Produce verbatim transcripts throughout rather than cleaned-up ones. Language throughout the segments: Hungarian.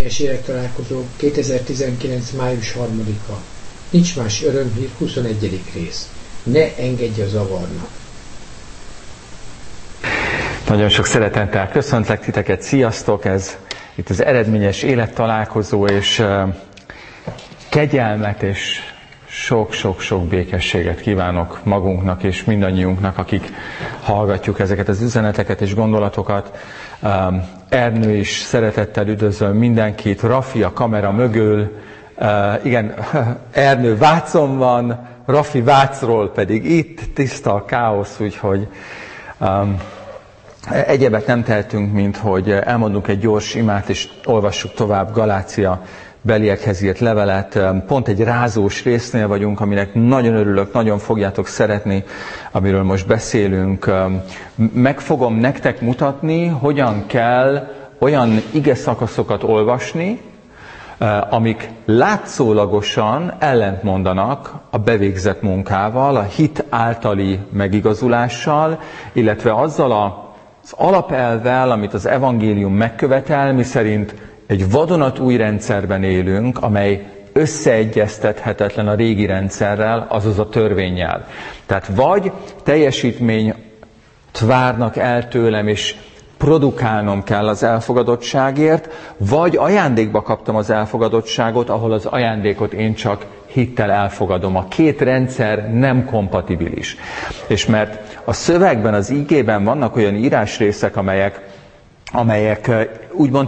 eredményes élettalálkozó kétezer-tizenkilenc. május harmadika. Nincs más örömhír, huszonegyedik rész. Ne engedj a zavarnak. Nagyon sok szeretettel köszöntlek titeket, sziasztok! Ez itt az eredményes élettalálkozó, és uh, kegyelmet és sok-sok-sok békességet kívánok magunknak és mindannyiunknak, akik hallgatjuk ezeket az üzeneteket és gondolatokat. Um, Ernő is szeretettel üdvözöl mindenkit, Rafi a kamera mögül, uh, igen, Ernő Vácon van, Rafi Vácról pedig itt, tiszta a káosz, úgyhogy um, egyebet nem tehetünk, mint hogy elmondunk egy gyors imát, és olvassuk tovább Galácia beliekhez írt levelet. Pont egy rázós résznél vagyunk, aminek nagyon örülök, nagyon fogjátok szeretni, amiről most beszélünk. Meg fogom nektek mutatni, hogyan kell olyan ige szakaszokat olvasni, amik látszólagosan ellentmondanak a bevégzett munkával, a hit általi megigazulással, illetve azzal a az alapelvvel, amit az evangélium megkövetel, miszerint egy vadonatúj rendszerben élünk, amely összeegyeztethetetlen a régi rendszerrel, azaz a törvénnyel. Tehát vagy teljesítményt várnak el tőlem, és produkálnom kell az elfogadottságért, vagy ajándékba kaptam az elfogadottságot, ahol az ajándékot én csak hittel elfogadom. A két rendszer nem kompatibilis. És mert a szövegben, az igében vannak olyan írásrészek, amelyek, amelyek úgymond,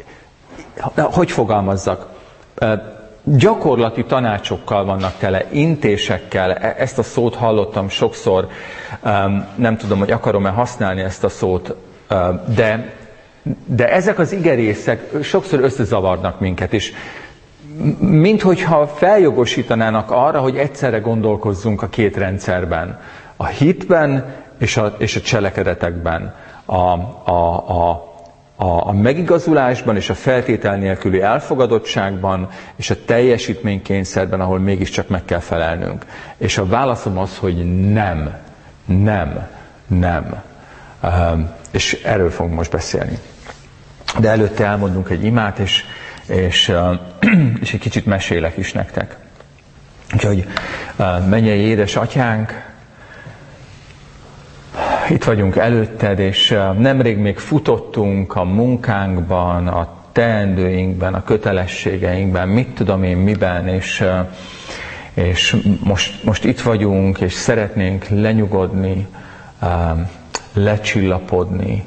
hogy fogalmazzak, gyakorlati tanácsokkal vannak tele, intésekkel. Ezt a szót hallottam sokszor, nem tudom, hogy akarom-e használni ezt a szót, de, de ezek az igerészek sokszor összezavarnak minket, és minthogyha feljogosítanának arra, hogy egyszerre gondolkozzunk a két rendszerben. A hitben és a, és a cselekedetekben. A, a, a, a, a megigazulásban és a feltétel nélküli elfogadottságban és a teljesítménykényszerben, ahol mégiscsak meg kell felelnünk. És a válaszom az, hogy nem, nem, nem. Um, és erről fogunk most beszélni. De előtte elmondunk egy imát, és És, és egy kicsit mesélek is nektek. Úgyhogy mennyei édes atyánk, itt vagyunk előtted, és nemrég még futottunk a munkánkban, a teendőinkben, a kötelességeinkben, mit tudom én miben, és, és most, most itt vagyunk, és szeretnénk lenyugodni, lecsillapodni,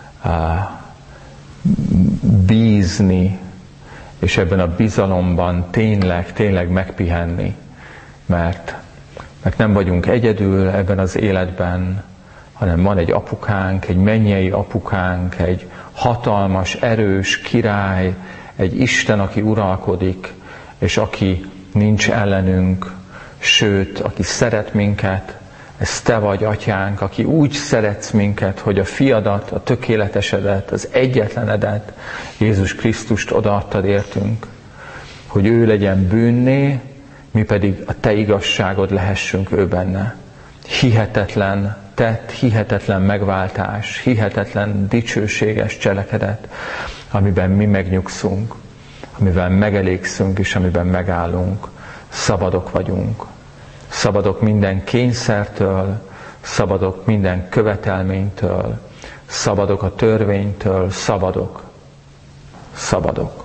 bízni, és ebben a bizalomban tényleg, tényleg megpihenni, mert, mert nem vagyunk egyedül ebben az életben, hanem van egy apukánk, egy mennyei apukánk, egy hatalmas, erős király, egy Isten, aki uralkodik, és aki nincs ellenünk, sőt, aki szeret minket. Ez te vagy, atyánk, aki úgy szeretsz minket, hogy a fiadat, a tökéletesedet, az egyetlenedet, Jézus Krisztust odaadtad értünk, hogy ő legyen bűnné, mi pedig a te igazságod lehessünk ő benne. Hihetetlen tett, hihetetlen megváltás, hihetetlen dicsőséges cselekedet, amiben mi megnyugszunk, amiben megelégszünk és amiben megállunk. Szabadok vagyunk. Szabadok minden kényszertől, szabadok minden követelménytől, szabadok a törvénytől, szabadok, szabadok.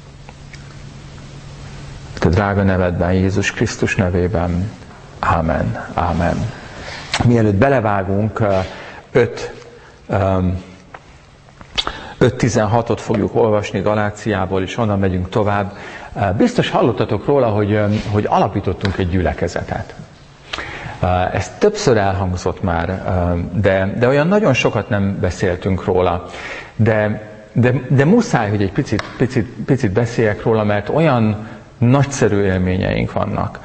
Te drága nevedben, Jézus Krisztus nevében, ámen, ámen. Mielőtt belevágunk, öt tizenhatot fogjuk olvasni Galáciából, és onnan megyünk tovább. Biztos hallottatok róla, hogy, hogy alapítottunk egy gyülekezetet. Ez többször elhangzott már, de, de olyan nagyon sokat nem beszéltünk róla. De, de, de muszáj, hogy egy picit, picit, picit beszéljek róla, mert olyan nagyszerű élményeink vannak.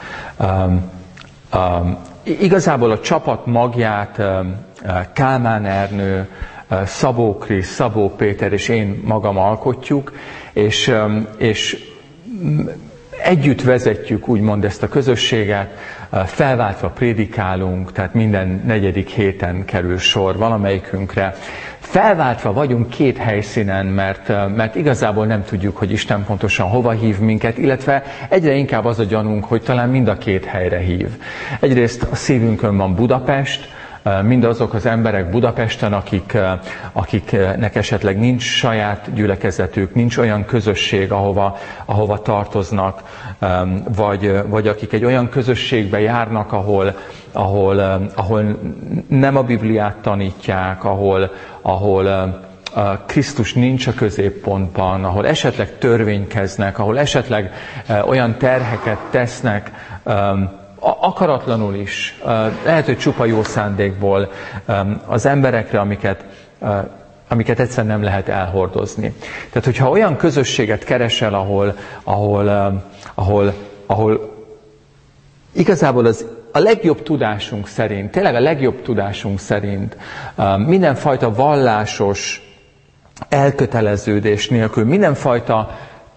Igazából a csapat magját Kálmán Ernő, Szabó Krisz, Szabó Péter és én magam alkotjuk, és, és együtt vezetjük úgymond ezt a közösséget, felváltva prédikálunk, tehát minden negyedik héten kerül sor valamelyikünkre. Felváltva vagyunk két helyszínen, mert, mert igazából nem tudjuk, hogy Isten pontosan hova hív minket, illetve egyre inkább az a gyanunk, hogy talán mind a két helyre hív. Egyrészt a szívünkön van Budapest, mindazok az emberek Budapesten, akik, akiknek esetleg nincs saját gyülekezetük, nincs olyan közösség, ahova, ahova tartoznak, vagy, vagy akik egy olyan közösségbe járnak, ahol, ahol, ahol nem a Bibliát tanítják, ahol, ahol Krisztus nincs a középpontban, ahol esetleg törvénykeznek, ahol esetleg olyan terheket tesznek, akaratlanul is, lehet, hogy csupa jó szándékból az emberekre, amiket, amiket egyszerűen nem lehet elhordozni. Tehát, hogyha olyan közösséget keresel, ahol, ahol, ahol, ahol igazából az, a legjobb tudásunk szerint, tényleg a legjobb tudásunk szerint mindenfajta vallásos elköteleződés nélkül, mindenfajta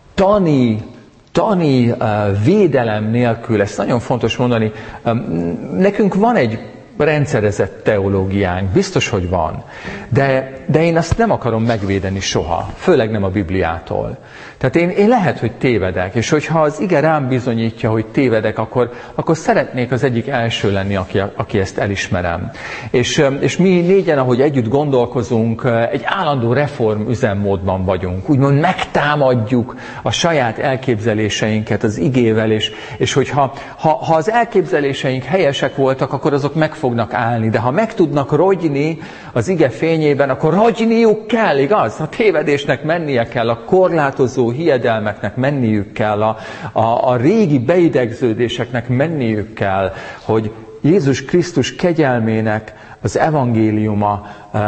tani, tani uh, védelem nélkül, ezt nagyon fontos mondani, um, nekünk van egy rendszerezett teológiánk, biztos, hogy van, de, de én azt nem akarom megvédeni soha, főleg nem a Bibliától. Tehát én, én lehet, hogy tévedek, és hogyha az ige rám bizonyítja, hogy tévedek, akkor, akkor szeretnék az egyik első lenni, aki, aki ezt elismerem. És, és mi négyen, ahogy együtt gondolkozunk, egy állandó reform üzemmódban vagyunk. Úgymond megtámadjuk a saját elképzeléseinket az igével, és, és hogyha ha, ha az elképzeléseink helyesek voltak, akkor azok meg fognak állni. De ha meg tudnak rogyni az ige fényében, akkor rogyniuk kell, igaz? A tévedésnek mennie kell, a korlátozó hiedelmeknek menniük kell, a, a, a régi beidegződéseknek menniük kell, hogy Jézus Krisztus kegyelmének az evangéliuma,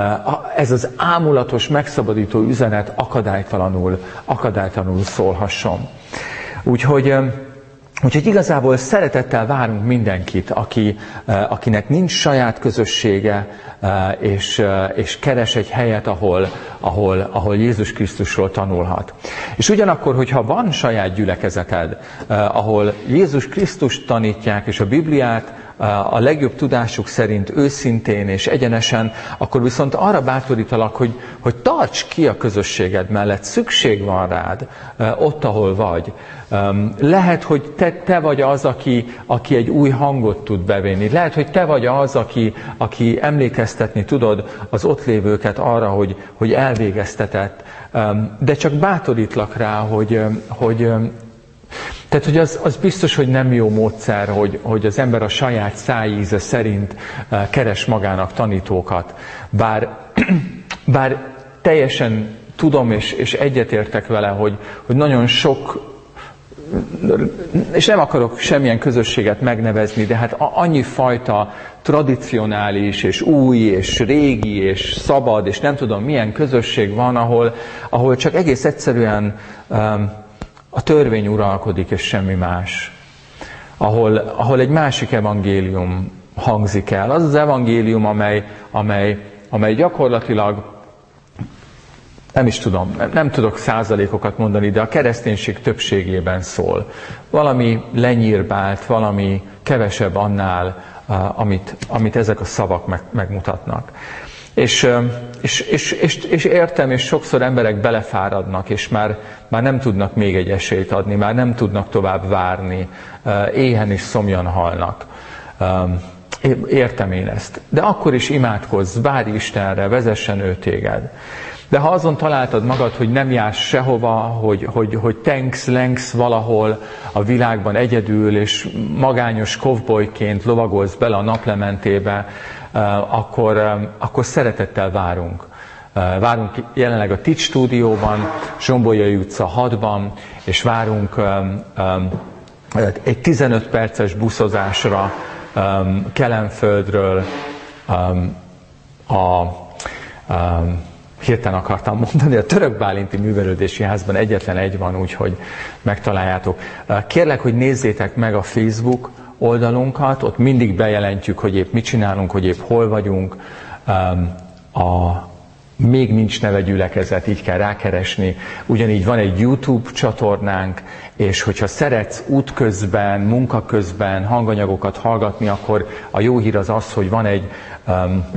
ez az ámulatos, megszabadító üzenet akadálytalanul, akadálytalanul szólhasson. Úgyhogy Úgyhogy igazából szeretettel várunk mindenkit, aki, akinek nincs saját közössége, és, és keres egy helyet, ahol, ahol, ahol Jézus Krisztusról tanulhat. És ugyanakkor, hogyha van saját gyülekezeted, ahol Jézus Krisztust tanítják, és a Bibliát a legjobb tudásuk szerint őszintén és egyenesen, akkor viszont arra bátorítalak, hogy, hogy tarts ki a közösséged mellett, szükség van rád ott, ahol vagy. Lehet, hogy te, te vagy az, aki, aki egy új hangot tud bevinni. Lehet, hogy te vagy az, aki, aki emlékeztetni tudod az ott lévőket arra, hogy, hogy elvégeztetett. De csak bátorítlak rá, hogy, hogy Tehát, hogy az, az biztos, hogy nem jó módszer, hogy, hogy az ember a saját szájíze szerint keres magának tanítókat. Bár, bár teljesen tudom és, és egyetértek vele, hogy, hogy nagyon sok, és nem akarok semmilyen közösséget megnevezni, de hát annyi fajta tradicionális, és új, és régi, és szabad, és nem tudom milyen közösség van, ahol, ahol csak egész egyszerűen um, a törvény uralkodik, és semmi más. Ahol, ahol egy másik evangélium hangzik el. Az az evangélium, amely, amely, amely gyakorlatilag, nem is tudom, nem tudok százalékokat mondani, de a kereszténység többségében szól. Valami lenyírbált, valami kevesebb annál, amit, amit ezek a szavak meg, megmutatnak. És, és, és, és, és értem, és sokszor emberek belefáradnak, és már, már nem tudnak még egy esélyt adni, már nem tudnak tovább várni, éhen és szomjan halnak. Értem én ezt. De akkor is imádkozz, várj Istenre, vezessen ő téged. De ha azon találtad magad, hogy nem jársz sehova, hogy, hogy, hogy tenksz, lengsz valahol a világban egyedül, és magányos kovbolyként lovagolsz bele a naplementébe, akkor, akkor szeretettel várunk. Várunk jelenleg a Tics stúdióban, Zsombolyai utca hatban, és várunk egy tizenöt perces buszozásra Kelenföldről a hirtelen akartam mondani, a Török Bálinti Művelődési Házban egyetlen egy van, úgyhogy megtaláljátok. Kérlek, hogy nézzétek meg a Facebook oldalunkat, ott mindig bejelentjük, hogy épp mit csinálunk, hogy épp hol vagyunk. A, még nincs neve gyülekezet, így kell rákeresni. Ugyanígy van egy YouTube csatornánk, és hogyha szeretsz útközben, munkaközben hanganyagokat hallgatni, akkor a jó hír az az, hogy van egy, um,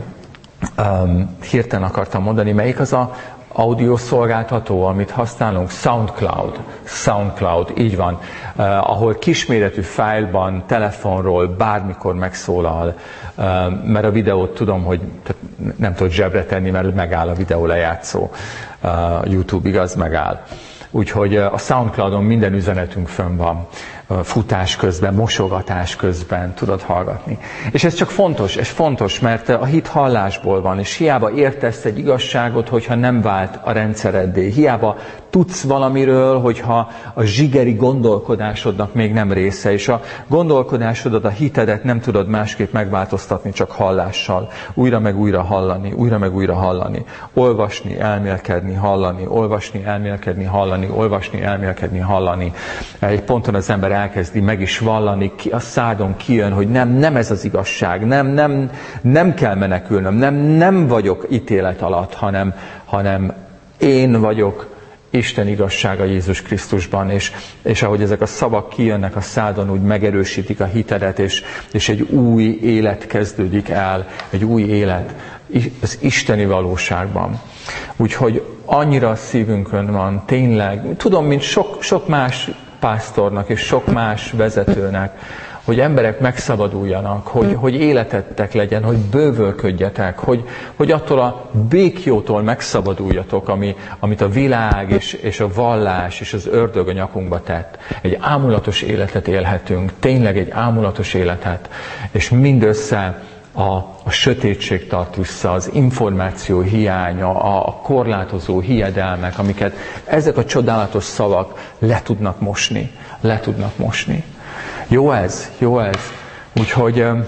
um, hirtelen akartam mondani, melyik az a audiószolgáltató, amit használunk, SoundCloud, SoundCloud, így van, uh, ahol kisméretű fájlban, telefonról bármikor megszólal, uh, mert a videót tudom, hogy nem tudod zsebre tenni, mert megáll a videó lejátszó. Uh, YouTube igaz, megáll. Úgyhogy uh, a SoundCloudon minden üzenetünk fönn van. Futás közben, mosogatás közben tudod hallgatni. És ez csak fontos, ez fontos, mert a hit hallásból van, és hiába értesz egy igazságot, hogyha nem vált a rendszereddé. Hiába tudsz valamiről, hogyha a zsigeri gondolkodásodnak még nem része, és a gondolkodásodat, a hitedet nem tudod másképp megváltoztatni, csak hallással. Újra meg újra hallani, újra meg újra hallani. Olvasni, elmélkedni, hallani, olvasni, elmélkedni, hallani, olvasni, elmélkedni, hallani. Egy ponton az ember elkezdi meg is vallani, ki, a szádon kijön, hogy nem, nem ez az igazság, nem, nem, nem kell menekülnöm, nem, nem vagyok ítélet alatt, hanem, hanem én vagyok Isten igazsága Jézus Krisztusban, és, és ahogy ezek a szavak kijönnek a szádon, úgy megerősítik a hitedet, és, és egy új élet kezdődik el, egy új élet az isteni valóságban. Úgyhogy annyira a szívünkön van, tényleg, tudom, mint sok, sok más pásztornak és sok más vezetőnek, hogy emberek megszabaduljanak, hogy, hogy életettek legyen, hogy bővölködjetek, hogy, hogy attól a békjótól megszabaduljatok, ami, amit a világ és, és a vallás és az ördög a nyakunkba tett. Egy ámulatos életet élhetünk, tényleg egy ámulatos életet, és mindössze a, a sötétség tart vissza, az információ hiánya, a, a korlátozó hiedelmek, amiket ezek a csodálatos szavak le tudnak mosni, le tudnak mosni. Jó ez, jó ez. Úgyhogy uh,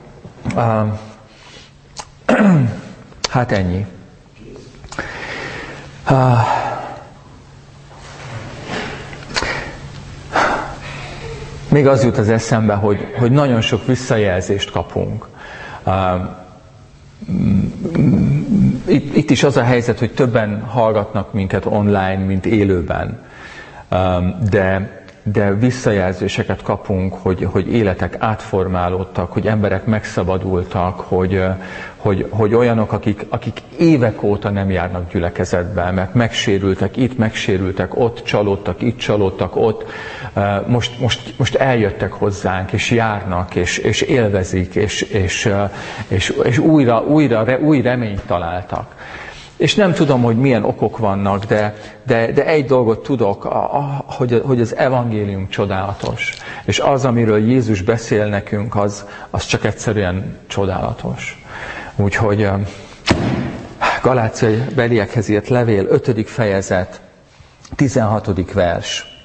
uh, hát ennyi. Uh, még az jut az eszembe, hogy, hogy nagyon sok visszajelzést kapunk. Uh, itt, itt is az a helyzet, hogy többen hallgatnak minket online, mint élőben. Um, de de visszajelzéseket kapunk, hogy, hogy életek átformálódtak, hogy emberek megszabadultak, hogy, hogy, hogy olyanok, akik, akik évek óta nem járnak gyülekezetbe, mert megsérültek itt, megsérültek ott, csalódtak itt, csalódtak ott, most, most, most eljöttek hozzánk, és járnak, és, és élvezik, és, és, és, és újra, újra új reményt találtak. És nem tudom, hogy milyen okok vannak, de, de, de egy dolgot tudok, a, a, hogy, hogy az evangélium csodálatos. És az, amiről Jézus beszél nekünk, az, az csak egyszerűen csodálatos. Úgyhogy Galáciai beliekhez írt levél, ötödik fejezet, tizenhatodik vers.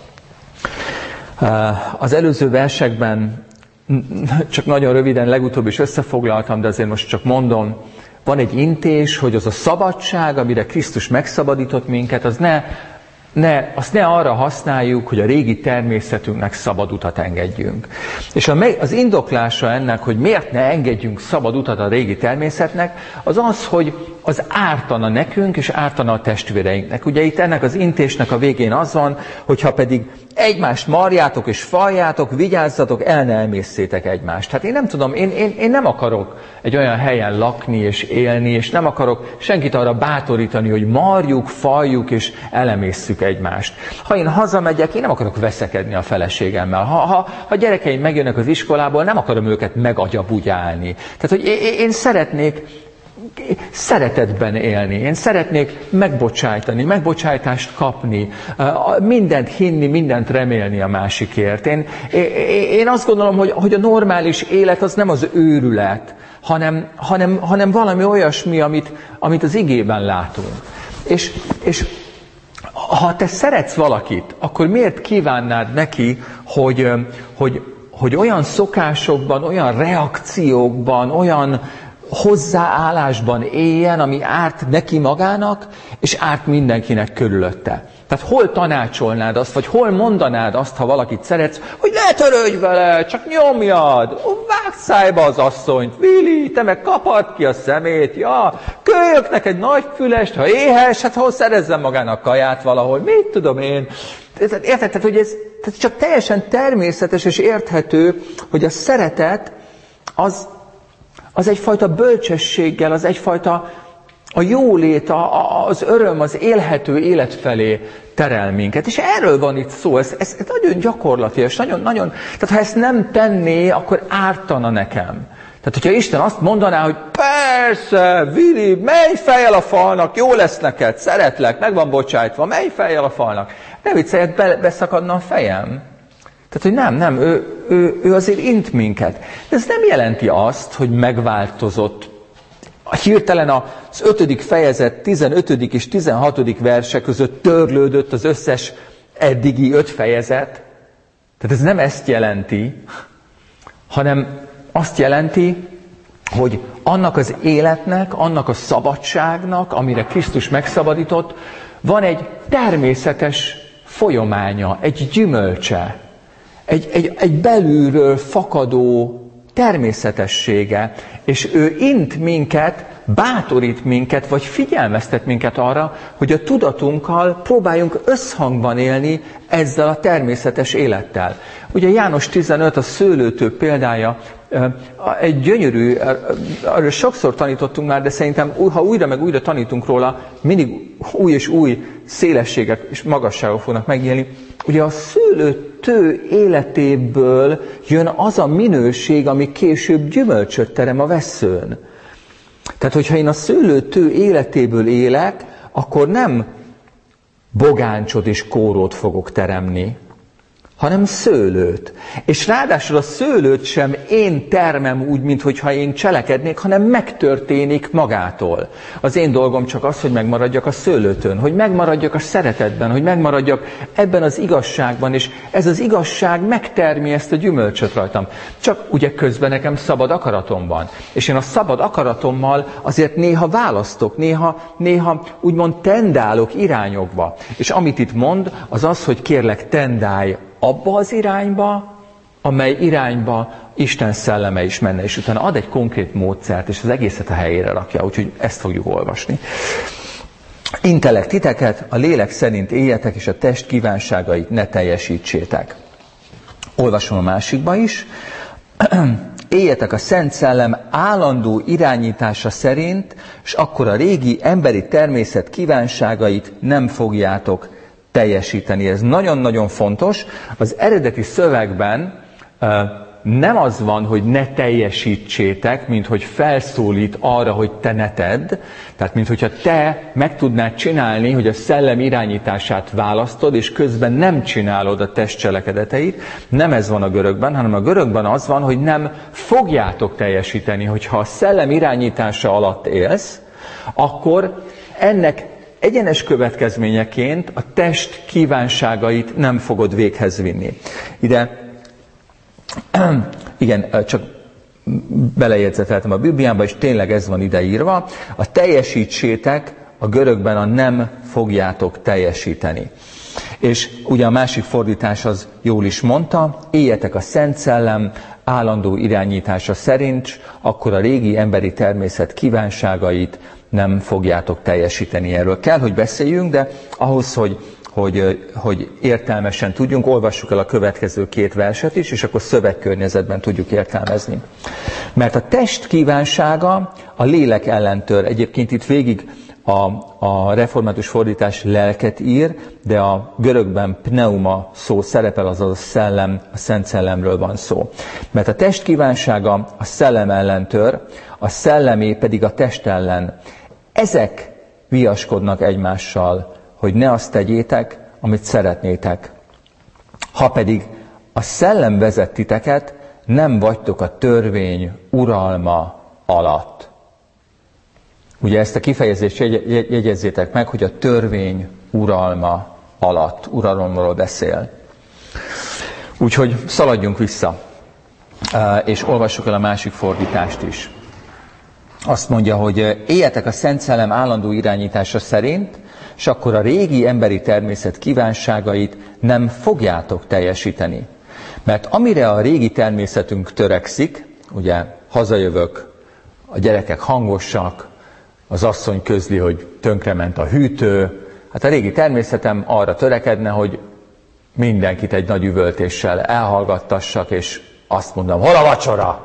Az előző versekben csak nagyon röviden, legutóbb is összefoglaltam, de azért most csak mondom, van egy intés, hogy az a szabadság, amire Krisztus megszabadított minket, az ne, ne, azt ne arra használjuk, hogy a régi természetünknek szabad utat engedjünk. És az indoklása ennek, hogy miért ne engedjünk szabad utat a régi természetnek, az az, hogy az ártana nekünk, és ártana a testvéreinknek. Ugye itt ennek az intésnek a végén az van, hogyha pedig egymást marjátok és faljátok, vigyázzatok, el ne emészszétek egymást. Hát én nem tudom, én, én, én nem akarok egy olyan helyen lakni és élni, és nem akarok senkit arra bátorítani, hogy marjuk, faljuk és elemésszük egymást. Ha én hazamegyek, én nem akarok veszekedni a feleségemmel. Ha, ha, ha gyerekeim megjönnek az iskolából, nem akarom őket megagyabugyálni. Tehát, hogy én, én szeretnék szeretetben élni. Én szeretnék megbocsájtani, megbocsájtást kapni, mindent hinni, mindent remélni a másikért. Én, én azt gondolom, hogy, hogy a normális élet az nem az őrület, hanem, hanem, hanem valami olyasmi, amit, amit az igében látunk. És, és ha te szeretsz valakit, akkor miért kívánnád neki, hogy, hogy, hogy olyan szokásokban, olyan reakciókban, olyan hozzáállásban éljen, ami árt neki magának, és árt mindenkinek körülötte. Tehát hol tanácsolnád azt, vagy hol mondanád azt, ha valakit szeretsz, hogy ne törődj vele, csak nyomjad, vágd szájba az asszonyt, Vili, te meg kapad ki a szemét, ja, kölyök neked nagy fülest, ha éhes, hát hol szerezzen magának kaját valahol, mit tudom én. Érted? Tehát, hogy ez tehát csak teljesen természetes és érthető, hogy a szeretet az, az egyfajta bölcsességgel, az egyfajta a jólét, a, az öröm, az élhető élet felé terel minket. És erről van itt szó, ez, ez, ez nagyon gyakorlatilag, nagyon, nagyon, tehát ha ezt nem tenné, akkor ártana nekem. Tehát, hogyha Isten azt mondaná, hogy persze, Vili, menj fejjel a falnak, jó lesz neked, szeretlek, meg van bocsájtva, menj fejjel a falnak. Ne vicceljed, be, beszakadna a fejem. Tehát, hogy nem, nem, ő, ő, ő azért int minket. De ez nem jelenti azt, hogy megváltozott. Hirtelen az ötödik fejezet tizenötödik és tizenhatodik verse között törlődött az összes eddigi öt fejezet. Tehát ez nem ezt jelenti, hanem azt jelenti, hogy annak az életnek, annak a szabadságnak, amire Krisztus megszabadított, van egy természetes folyamánya, egy gyümölcse, egy, egy, egy belülről fakadó természetessége, és ő int minket, bátorít minket, vagy figyelmeztet minket arra, hogy a tudatunkkal próbáljunk összhangban élni ezzel a természetes élettel. Ugye János tizenöt, a szőlőtő példája, egy gyönyörű, arra sokszor tanítottunk már, de szerintem, ha újra meg újra tanítunk róla, mindig új és új szélességek és magasságok fognak megnyílni. Ugye a szőlőtő életéből jön az a minőség, ami később gyümölcsöt terem a vesszőn. Tehát, hogyha én a szőlőtő életéből élek, akkor nem bogáncsot és kórót fogok teremni, hanem szőlőt. És ráadásul a szőlőt sem én termem úgy, minthogyha én cselekednék, hanem megtörténik magától. Az én dolgom csak az, hogy megmaradjak a szőlőtön, hogy megmaradjak a szeretetben, hogy megmaradjak ebben az igazságban, és ez az igazság megtermi ezt a gyümölcsöt rajtam. Csak ugye közben nekem szabad akaratom van. És én a szabad akaratommal azért néha választok, néha, néha úgymond tendálok irányokba. És amit itt mond, az az, hogy kérlek, tendálj abba az irányba, amely irányba Isten szelleme is menne, és utána ad egy konkrét módszert, és az egészet a helyére rakja, úgyhogy ezt fogjuk olvasni. Intelek titeket, a lélek szerint éljetek, és a test kívánságait ne teljesítsétek. Olvasom a másikba is. Éljetek a Szent Szellem állandó irányítása szerint, és akkor a régi emberi természet kívánságait nem fogjátok teljesíteni. Ez nagyon-nagyon fontos. Az eredeti szövegben uh, nem az van, hogy ne teljesítsétek, mint hogy felszólít arra, hogy te ne tedd. Tehát, mint hogyha te meg tudnád csinálni, hogy a szellem irányítását választod, és közben nem csinálod a test cselekedeteit. Nem ez van a görögben, hanem a görögben az van, hogy nem fogjátok teljesíteni. Hogyha a szellem irányítása alatt élsz, akkor ennek egyenes következményeként a test kívánságait nem fogod véghez vinni. Ide, igen, csak belejegyzeteltem a Bibliámba, és tényleg ez van ideírva. A teljesítsétek a görögben a nem fogjátok teljesíteni. És ugye a másik fordítás az jól is mondta, éljetek a Szent Szellem állandó irányítása szerint, akkor a régi emberi természet kívánságait nem fogjátok teljesíteni. Erről kell, hogy beszéljünk, de ahhoz, hogy, hogy, hogy értelmesen tudjunk, olvassuk el a következő két verset is, és akkor szövegkörnyezetben tudjuk értelmezni. Mert a test kívánsága a lélek ellentör. Egyébként itt végig a, a református fordítás lelket ír, de a görögben pneuma szó szerepel, azaz a szellem, a Szent Szellemről van szó. Mert a test kívánsága a szellem ellentör, a szellemé pedig a test ellen. Ezek viaskodnak egymással, hogy ne azt tegyétek, amit szeretnétek. Ha pedig a szellem vezet titeket, nem vagytok a törvény uralma alatt. Ugye ezt a kifejezést jegy- jegyezzétek meg, hogy a törvény uralma alatt, uralomról beszél. Úgyhogy szaladjunk vissza, és olvassuk el a másik fordítást is. Azt mondja, hogy éljetek a Szent Szellem állandó irányítása szerint, és akkor a régi emberi természet kívánságait nem fogjátok teljesíteni. Mert amire a régi természetünk törekszik, ugye hazajövök, a gyerekek hangosak, az asszony közli, hogy tönkrement a hűtő, hát a régi természetem arra törekedne, hogy mindenkit egy nagy üvöltéssel elhallgattassak, és azt mondom, hol a vacsora?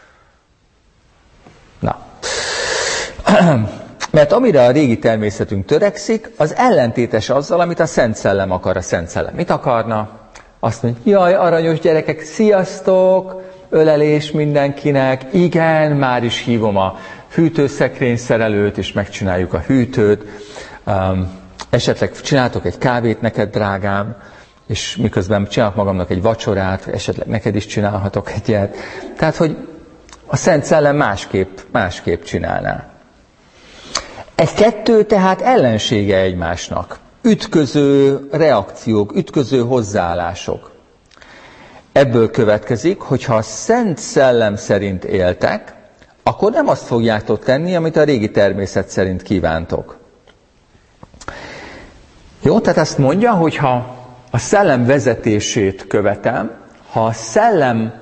Na. Mert amire a régi természetünk törekszik, az ellentétes azzal, amit a Szent Szellem akar. A Szent Szellem mit akarna? Azt mondja, jaj, aranyos gyerekek, sziasztok, ölelés mindenkinek, igen, már is hívom a hűtőszekrényszerelőt, és megcsináljuk a hűtőt, um, esetleg csináltok egy kávét neked, drágám, és miközben csinálok magamnak egy vacsorát, esetleg neked is csinálhatok egyet. Tehát, hogy a Szent Szellem másképp, másképp csinálná. Ez kettő tehát ellensége egymásnak. Ütköző reakciók, ütköző hozzáállások. Ebből következik, hogy ha a Szent Szellem szerint éltek, akkor nem azt fogjátok tenni, amit a régi természet szerint kívántok. Jó, tehát azt mondja, hogy ha a szellem vezetését követem, ha a szellem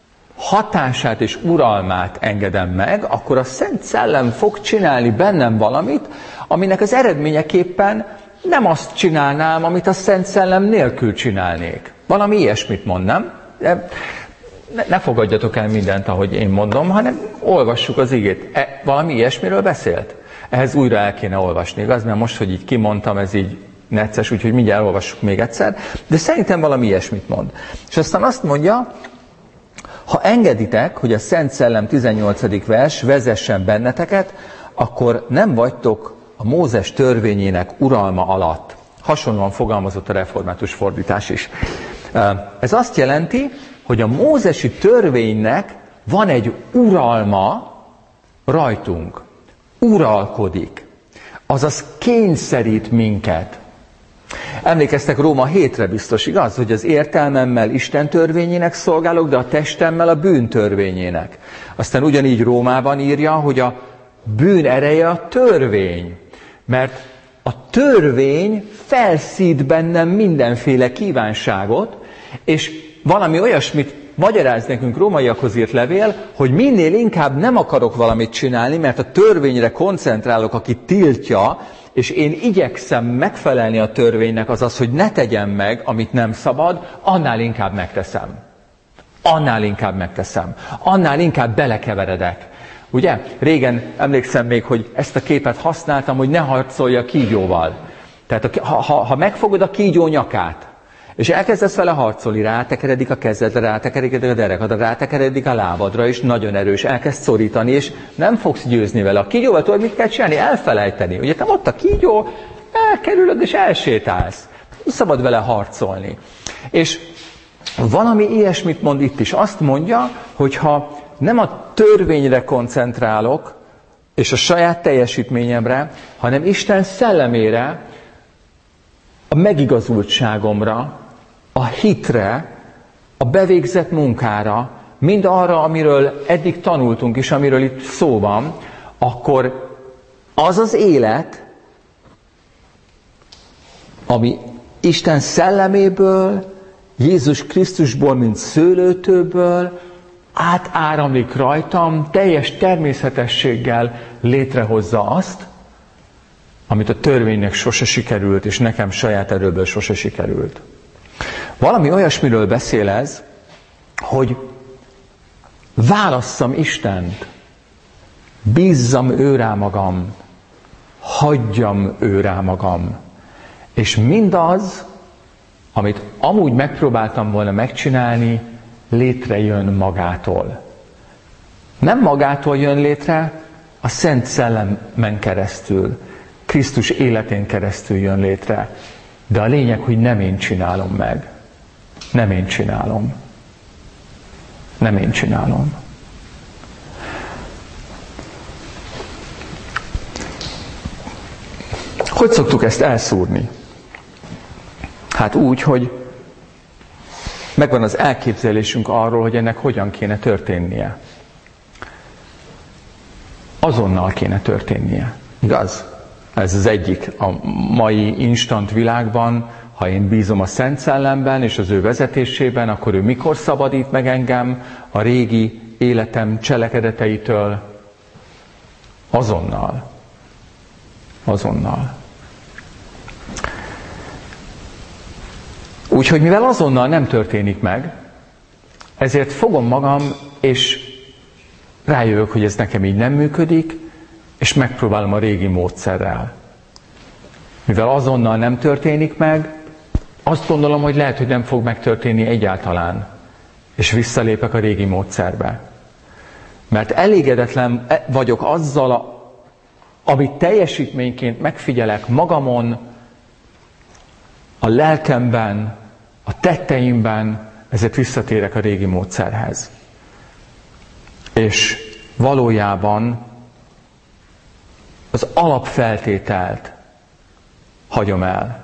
hatását és uralmát engedem meg, akkor a Szent Szellem fog csinálni bennem valamit, aminek az eredményeképpen nem azt csinálnám, amit a Szent Szellem nélkül csinálnék. Valami ilyesmit mond, nem? De ne, ne fogadjatok el mindent, ahogy én mondom, hanem olvassuk az igét. E, valami ilyesmiről beszélt? Ehhez újra el kéne olvasni, igaz? Mert most, hogy így kimondtam, ez így necces, úgyhogy mindjárt olvassuk még egyszer, de szerintem valami ilyesmit mond. És aztán azt mondja, ha engeditek, hogy a Szent Szellem tizennyolcadik vers vezessen benneteket, akkor nem vagytok a Mózes törvényének uralma alatt. Hasonlóan fogalmazott a református fordítás is. Ez azt jelenti, hogy a mózesi törvénynek van egy uralma rajtunk. Uralkodik. Azaz kényszerít minket. Emlékeztek Róma hétre biztos, igaz? Hogy az értelmemmel Isten törvényének szolgálok, de a testemmel a bűn törvényének. Aztán ugyanígy Rómában írja, hogy a bűn ereje a törvény. Mert a törvény felszít bennem mindenféle kívánságot, és valami olyasmit magyaráz nekünk rómaiakhoz írt levél, hogy minél inkább nem akarok valamit csinálni, mert a törvényre koncentrálok, aki tiltja, és én igyekszem megfelelni a törvénynek, azaz, hogy ne tegyem meg, amit nem szabad, annál inkább megteszem. Annál inkább megteszem. Annál inkább belekeveredek. Ugye? Régen emlékszem még, hogy ezt a képet használtam, hogy ne harcolj a kígyóval. Tehát ha, ha, ha megfogod a kígyó nyakát, és elkezdesz vele harcolni, rátekeredik a kezedre, rátekeredik a derekadra, rátekeredik a lábadra, és nagyon erős, elkezd szorítani, és nem fogsz győzni vele. A kígyóval tudod, mit kell csinálni? Elfelejteni. Ugye te ott a kígyó, elkerülöd és elsétálsz. Nem szabad vele harcolni. És valami ilyesmit mond itt is. Azt mondja, hogy ha nem a törvényre koncentrálok, és a saját teljesítményemre, hanem Isten szellemére, a megigazultságomra, a hitre, a bevégzett munkára, mind arra, amiről eddig tanultunk, és amiről itt szó van, akkor az az élet, ami Isten szelleméből, Jézus Krisztusból, mint szőlőtőből átáramlik rajtam, teljes természetességgel létrehozza azt, amit a törvénynek sose sikerült, és nekem saját erőből sose sikerült. Valami olyasmiről beszél ez, hogy válasszam Istent, bízzam ő rá magam, hagyjam ő rá magam, és mindaz, amit amúgy megpróbáltam volna megcsinálni, létrejön magától. Nem magától jön létre, a Szent Szellemen keresztül, Krisztus életén keresztül jön létre. De a lényeg, hogy nem én csinálom meg. Nem én csinálom. Nem én csinálom. Hogy szoktuk ezt elszúrni? Hát úgy, hogy megvan az elképzelésünk arról, hogy ennek hogyan kéne történnie. Azonnal kéne történnie. Igaz? Ez az egyik. A mai instant világban, ha én bízom a Szent Szellemben és az ő vezetésében, akkor ő mikor szabadít meg engem a régi életem cselekedeteitől? Azonnal. Azonnal. Úgyhogy mivel azonnal nem történik meg, ezért fogom magam, és rájövök, hogy ez nekem így nem működik, és megpróbálom a régi módszerrel. Mivel azonnal nem történik meg, azt gondolom, hogy lehet, hogy nem fog megtörténni egyáltalán, és visszalépek a régi módszerbe. Mert elégedetlen vagyok azzal, a, amit teljesítményként megfigyelek magamon, a lelkemben, a tetteimben, ezért visszatérek a régi módszerhez. És valójában az alapfeltételt hagyom el.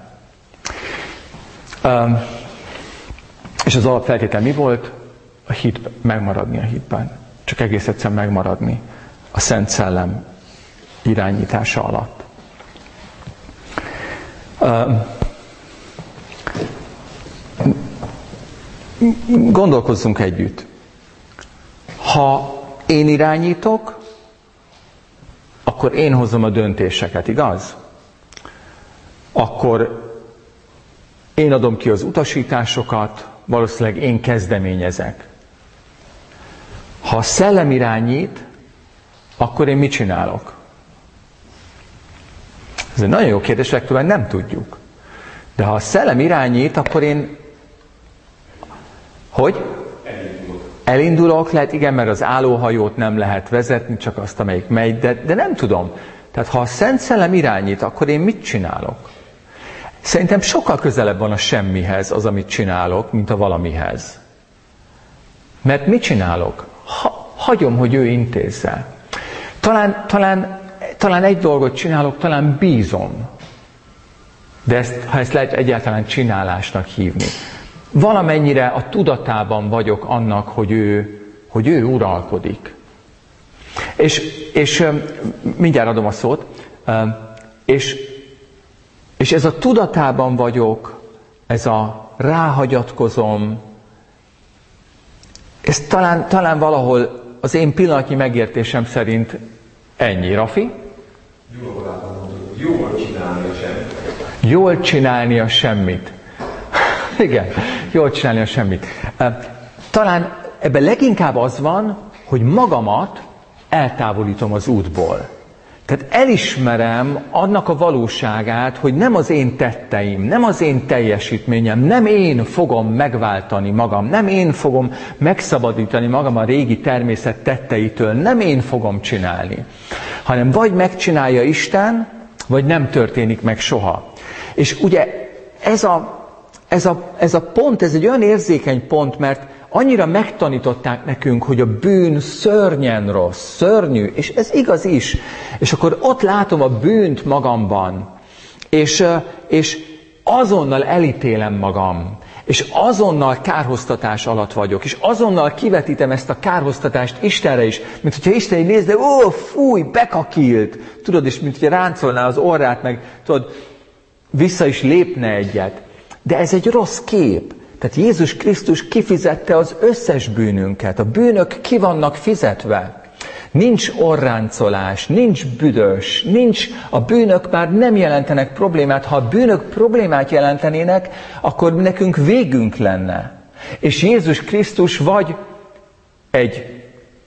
Um, és az alapfeltétel mi volt? A hit, megmaradni a hitben. Csak egész egyszerűen megmaradni a Szent Szellem irányítása alatt. Um, gondolkozzunk együtt. Ha én irányítok, akkor én hozom a döntéseket, igaz? Akkor én adom ki az utasításokat, valószínűleg én kezdeményezek. Ha a szellem irányít, akkor én mit csinálok? Ez egy nagyon jó kérdés, legtöbben nem tudjuk. De ha a szellem irányít, akkor én... Hogy? Elindulok. Elindulok, lehet, igen, mert az állóhajót nem lehet vezetni, csak azt, amelyik megy, de, de nem tudom. Tehát ha a Szent Szellem irányít, akkor én mit csinálok? Szerintem sokkal közelebb van a semmihez az, amit csinálok, mint a valamihez. Mert mit csinálok? Ha, hagyom, hogy ő intézze. Talán, talán, talán egy dolgot csinálok, talán bízom. De ezt, ha ezt lehet egyáltalán csinálásnak hívni. Valamennyire a tudatában vagyok annak, hogy ő, hogy ő uralkodik. És, és mindjárt adom a szót. És, és ez a tudatában vagyok, ez a ráhagyatkozom, ez talán, talán valahol az én pillanatnyi megértésem szerint ennyi. Rafi? Jól csinálni a semmit. Jól csinálni a semmit. Igen, jól csinálni a semmit. Talán ebben leginkább az van, hogy magamat eltávolítom az útból. Tehát elismerem annak a valóságát, hogy nem az én tetteim, nem az én teljesítményem, nem én fogom megváltani magam, nem én fogom megszabadítani magam a régi természet tetteitől, nem én fogom csinálni, hanem vagy megcsinálja Isten, vagy nem történik meg soha. És ugye ez a, ez a, ez a pont, ez egy olyan érzékeny pont, mert annyira megtanították nekünk, hogy a bűn szörnyen rossz, szörnyű, és ez igaz is. És akkor ott látom a bűnt magamban, és, és azonnal elítélem magam, és azonnal kárhoztatás alatt vagyok, és azonnal kivetítem ezt a kárhoztatást Istenre is, mint hogyha Isten így nézne, ó, fúj, bekakilt, tudod, és mint hogyha ráncolná az orrát, meg tudod, vissza is lépne egyet. De ez egy rossz kép. Tehát Jézus Krisztus kifizette az összes bűnünket. A bűnök ki vannak fizetve. Nincs orráncolás, nincs büdös, nincs, a bűnök már nem jelentenek problémát. Ha a bűnök problémát jelentenének, akkor nekünk végünk lenne. És Jézus Krisztus vagy egy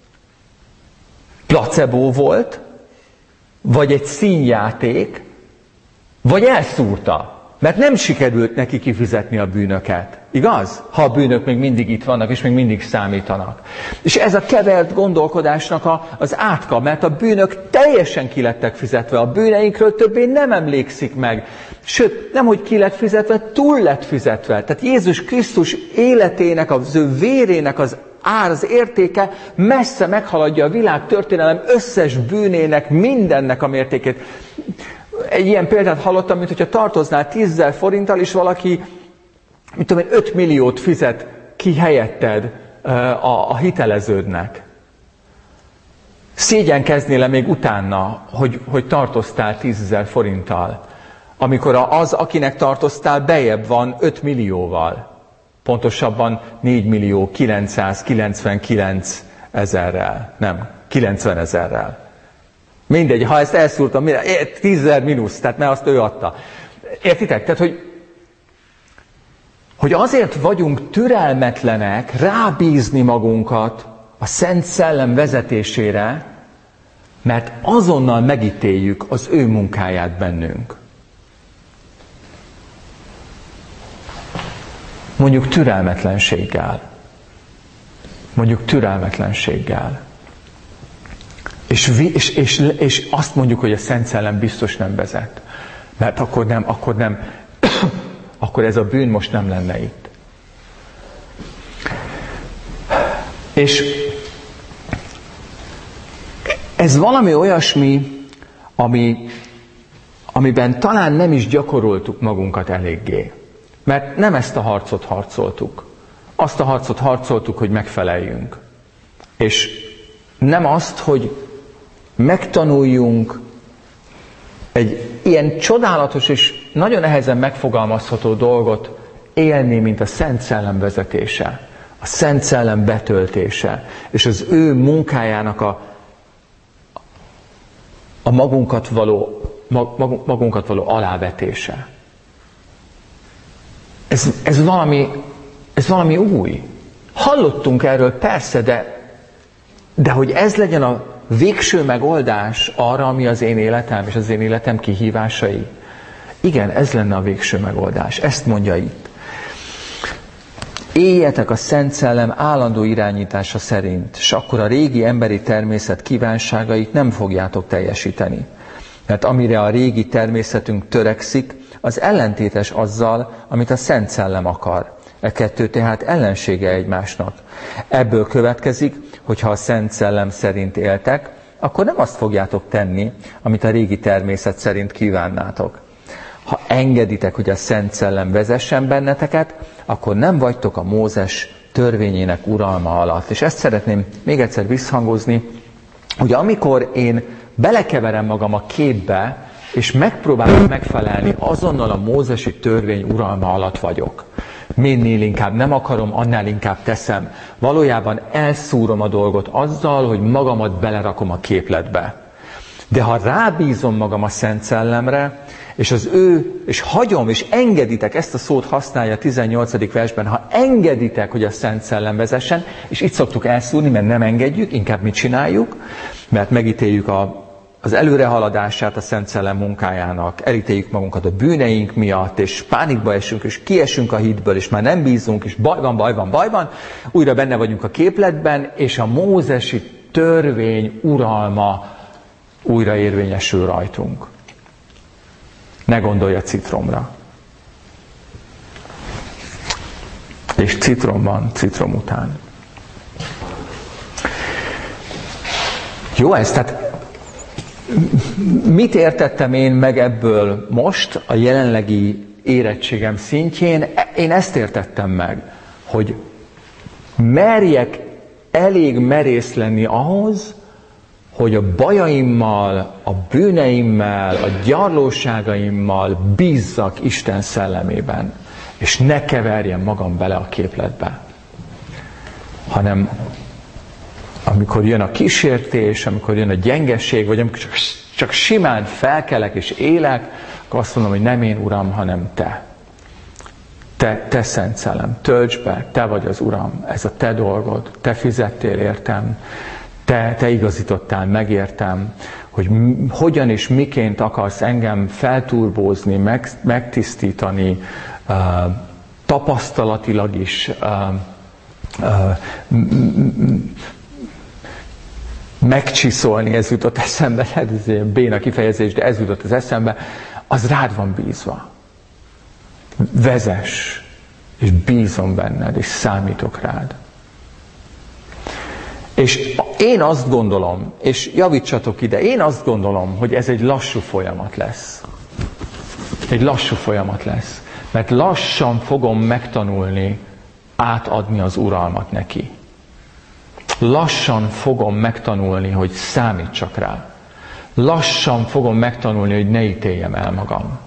placebo volt, vagy egy színjáték, vagy elszúrta. Mert nem sikerült neki kifizetni a bűnöket. Igaz? Ha a bűnök még mindig itt vannak, és még mindig számítanak. És ez a kevert gondolkodásnak a, az átka, mert a bűnök teljesen ki lettek fizetve. A bűneinkről többé nem emlékszik meg. Sőt, nemhogy ki lett fizetve, túl lett fizetve. Tehát Jézus Krisztus életének, az ő vérének az ár, az értéke messze meghaladja a világ történelem összes bűnének, mindennek a mértékét. Egy ilyen példát hallottam, mint hogyha tartoznál tízezer forinttal, és valaki, mit tudom én, öt milliót fizet ki helyetted a, a hiteleződnek. szégyenkeznél le még utána, hogy, hogy tartoztál tízezer forinttal, amikor az, akinek tartoztál, bejebb van öt millióval. Pontosabban négy millió kilencszázkilencvenkilenc ezerrel, nem, kilencven ezerrel. Mindegy, ha ezt elszúrtam, tízezer mínusz, tehát mert azt ő adta. Értitek? Tehát, hogy, hogy azért vagyunk türelmetlenek rábízni magunkat a Szent Szellem vezetésére, mert azonnal megítéljük az ő munkáját bennünk. Mondjuk türelmetlenséggel. Mondjuk türelmetlenséggel. És, és, és, és azt mondjuk, hogy a Szent Szellem biztos nem vezet. Mert akkor nem, akkor nem, akkor ez a bűn most nem lenne itt. És ez valami olyasmi, ami, amiben talán nem is gyakoroltuk magunkat eléggé. Mert nem ezt a harcot harcoltuk. Azt a harcot harcoltuk, hogy megfeleljünk. És nem azt, hogy megtanuljunk egy ilyen csodálatos és nagyon nehezen megfogalmazható dolgot élni, mint a Szent Szellem vezetése, a Szent Szellem betöltése, és az ő munkájának a, a magunkat való, mag, magunkat való alávetése. Ez, ez, valami, ez valami új. Hallottunk erről, persze, de, de hogy ez legyen a végső megoldás arra, ami az én életem és az én életem kihívásai. Igen, ez lenne a végső megoldás. Ezt mondja itt. Éljetek a Szent Szellem állandó irányítása szerint, és akkor a régi emberi természet kívánságait nem fogjátok teljesíteni. Mert amire a régi természetünk törekszik, az ellentétes azzal, amit a Szent Szellem akar. E kettő tehát ellensége egymásnak. Ebből következik, hogy ha a Szent Szellem szerint éltek, akkor nem azt fogjátok tenni, amit a régi természet szerint kívánnátok. Ha engeditek, hogy a Szent Szellem vezessen benneteket, akkor nem vagytok a Mózes törvényének uralma alatt. És ezt szeretném még egyszer visszhangozni, hogy amikor én belekeverem magam a képbe, és megpróbálok megfelelni, azonnal a mózesi törvény uralma alatt vagyok. Minél inkább nem akarom, annál inkább teszem. Valójában elszúrom a dolgot azzal, hogy magamat belerakom a képletbe. De ha rábízom magam a Szent Szellemre, és az ő, és hagyom, és engeditek, ezt a szót használja a tizennyolcadik versben, ha engeditek, hogy a Szent Szellem vezessen, és itt szoktuk elszúrni, mert nem engedjük, inkább mit csináljuk, mert megítéljük a az előrehaladását a Szent Szellem munkájának, elítéljük magunkat a bűneink miatt, és pánikba esünk, és kiesünk a hitből, és már nem bízunk, és baj van, baj van, baj van, újra benne vagyunk a képletben, és a mózesi törvény uralma újra érvényesül rajtunk. Ne gondolj a citromra. És citrom van citrom után. Jó ez? Tehát mit értettem én meg ebből most, a jelenlegi érettségem szintjén? Én ezt értettem meg, hogy merjek elég merész lenni ahhoz, hogy a bajaimmal, a bűneimmel, a gyarlóságaimmal bízzak Isten szellemében, és ne keverjem magam bele a képletbe, hanem amikor jön a kísértés, amikor jön a gyengeség, vagy amikor csak, csak simán felkelek és élek, akkor azt mondom, hogy nem én, Uram, hanem Te. Te, te Szent Szellem, töltsd be, Te vagy az Uram, ez a Te dolgod, Te fizettél értem, Te, te igazítottál, megértem, hogy hogyan és miként akarsz engem felturbózni, meg, megtisztítani, uh, tapasztalatilag is, uh, uh, megcsiszolni, ez jutott eszembe, ez ilyen béna kifejezés, de ez jutott az eszembe, az rád van bízva. Vezess, és bízom benned, és számítok rád. És én azt gondolom, és javítsatok ide, én azt gondolom, hogy ez egy lassú folyamat lesz. Egy lassú folyamat lesz. Mert lassan fogom megtanulni átadni az uralmat neki. lassan fogom megtanulni, hogy számítsak rá. Lassan fogom megtanulni, hogy ne ítéljem el magam.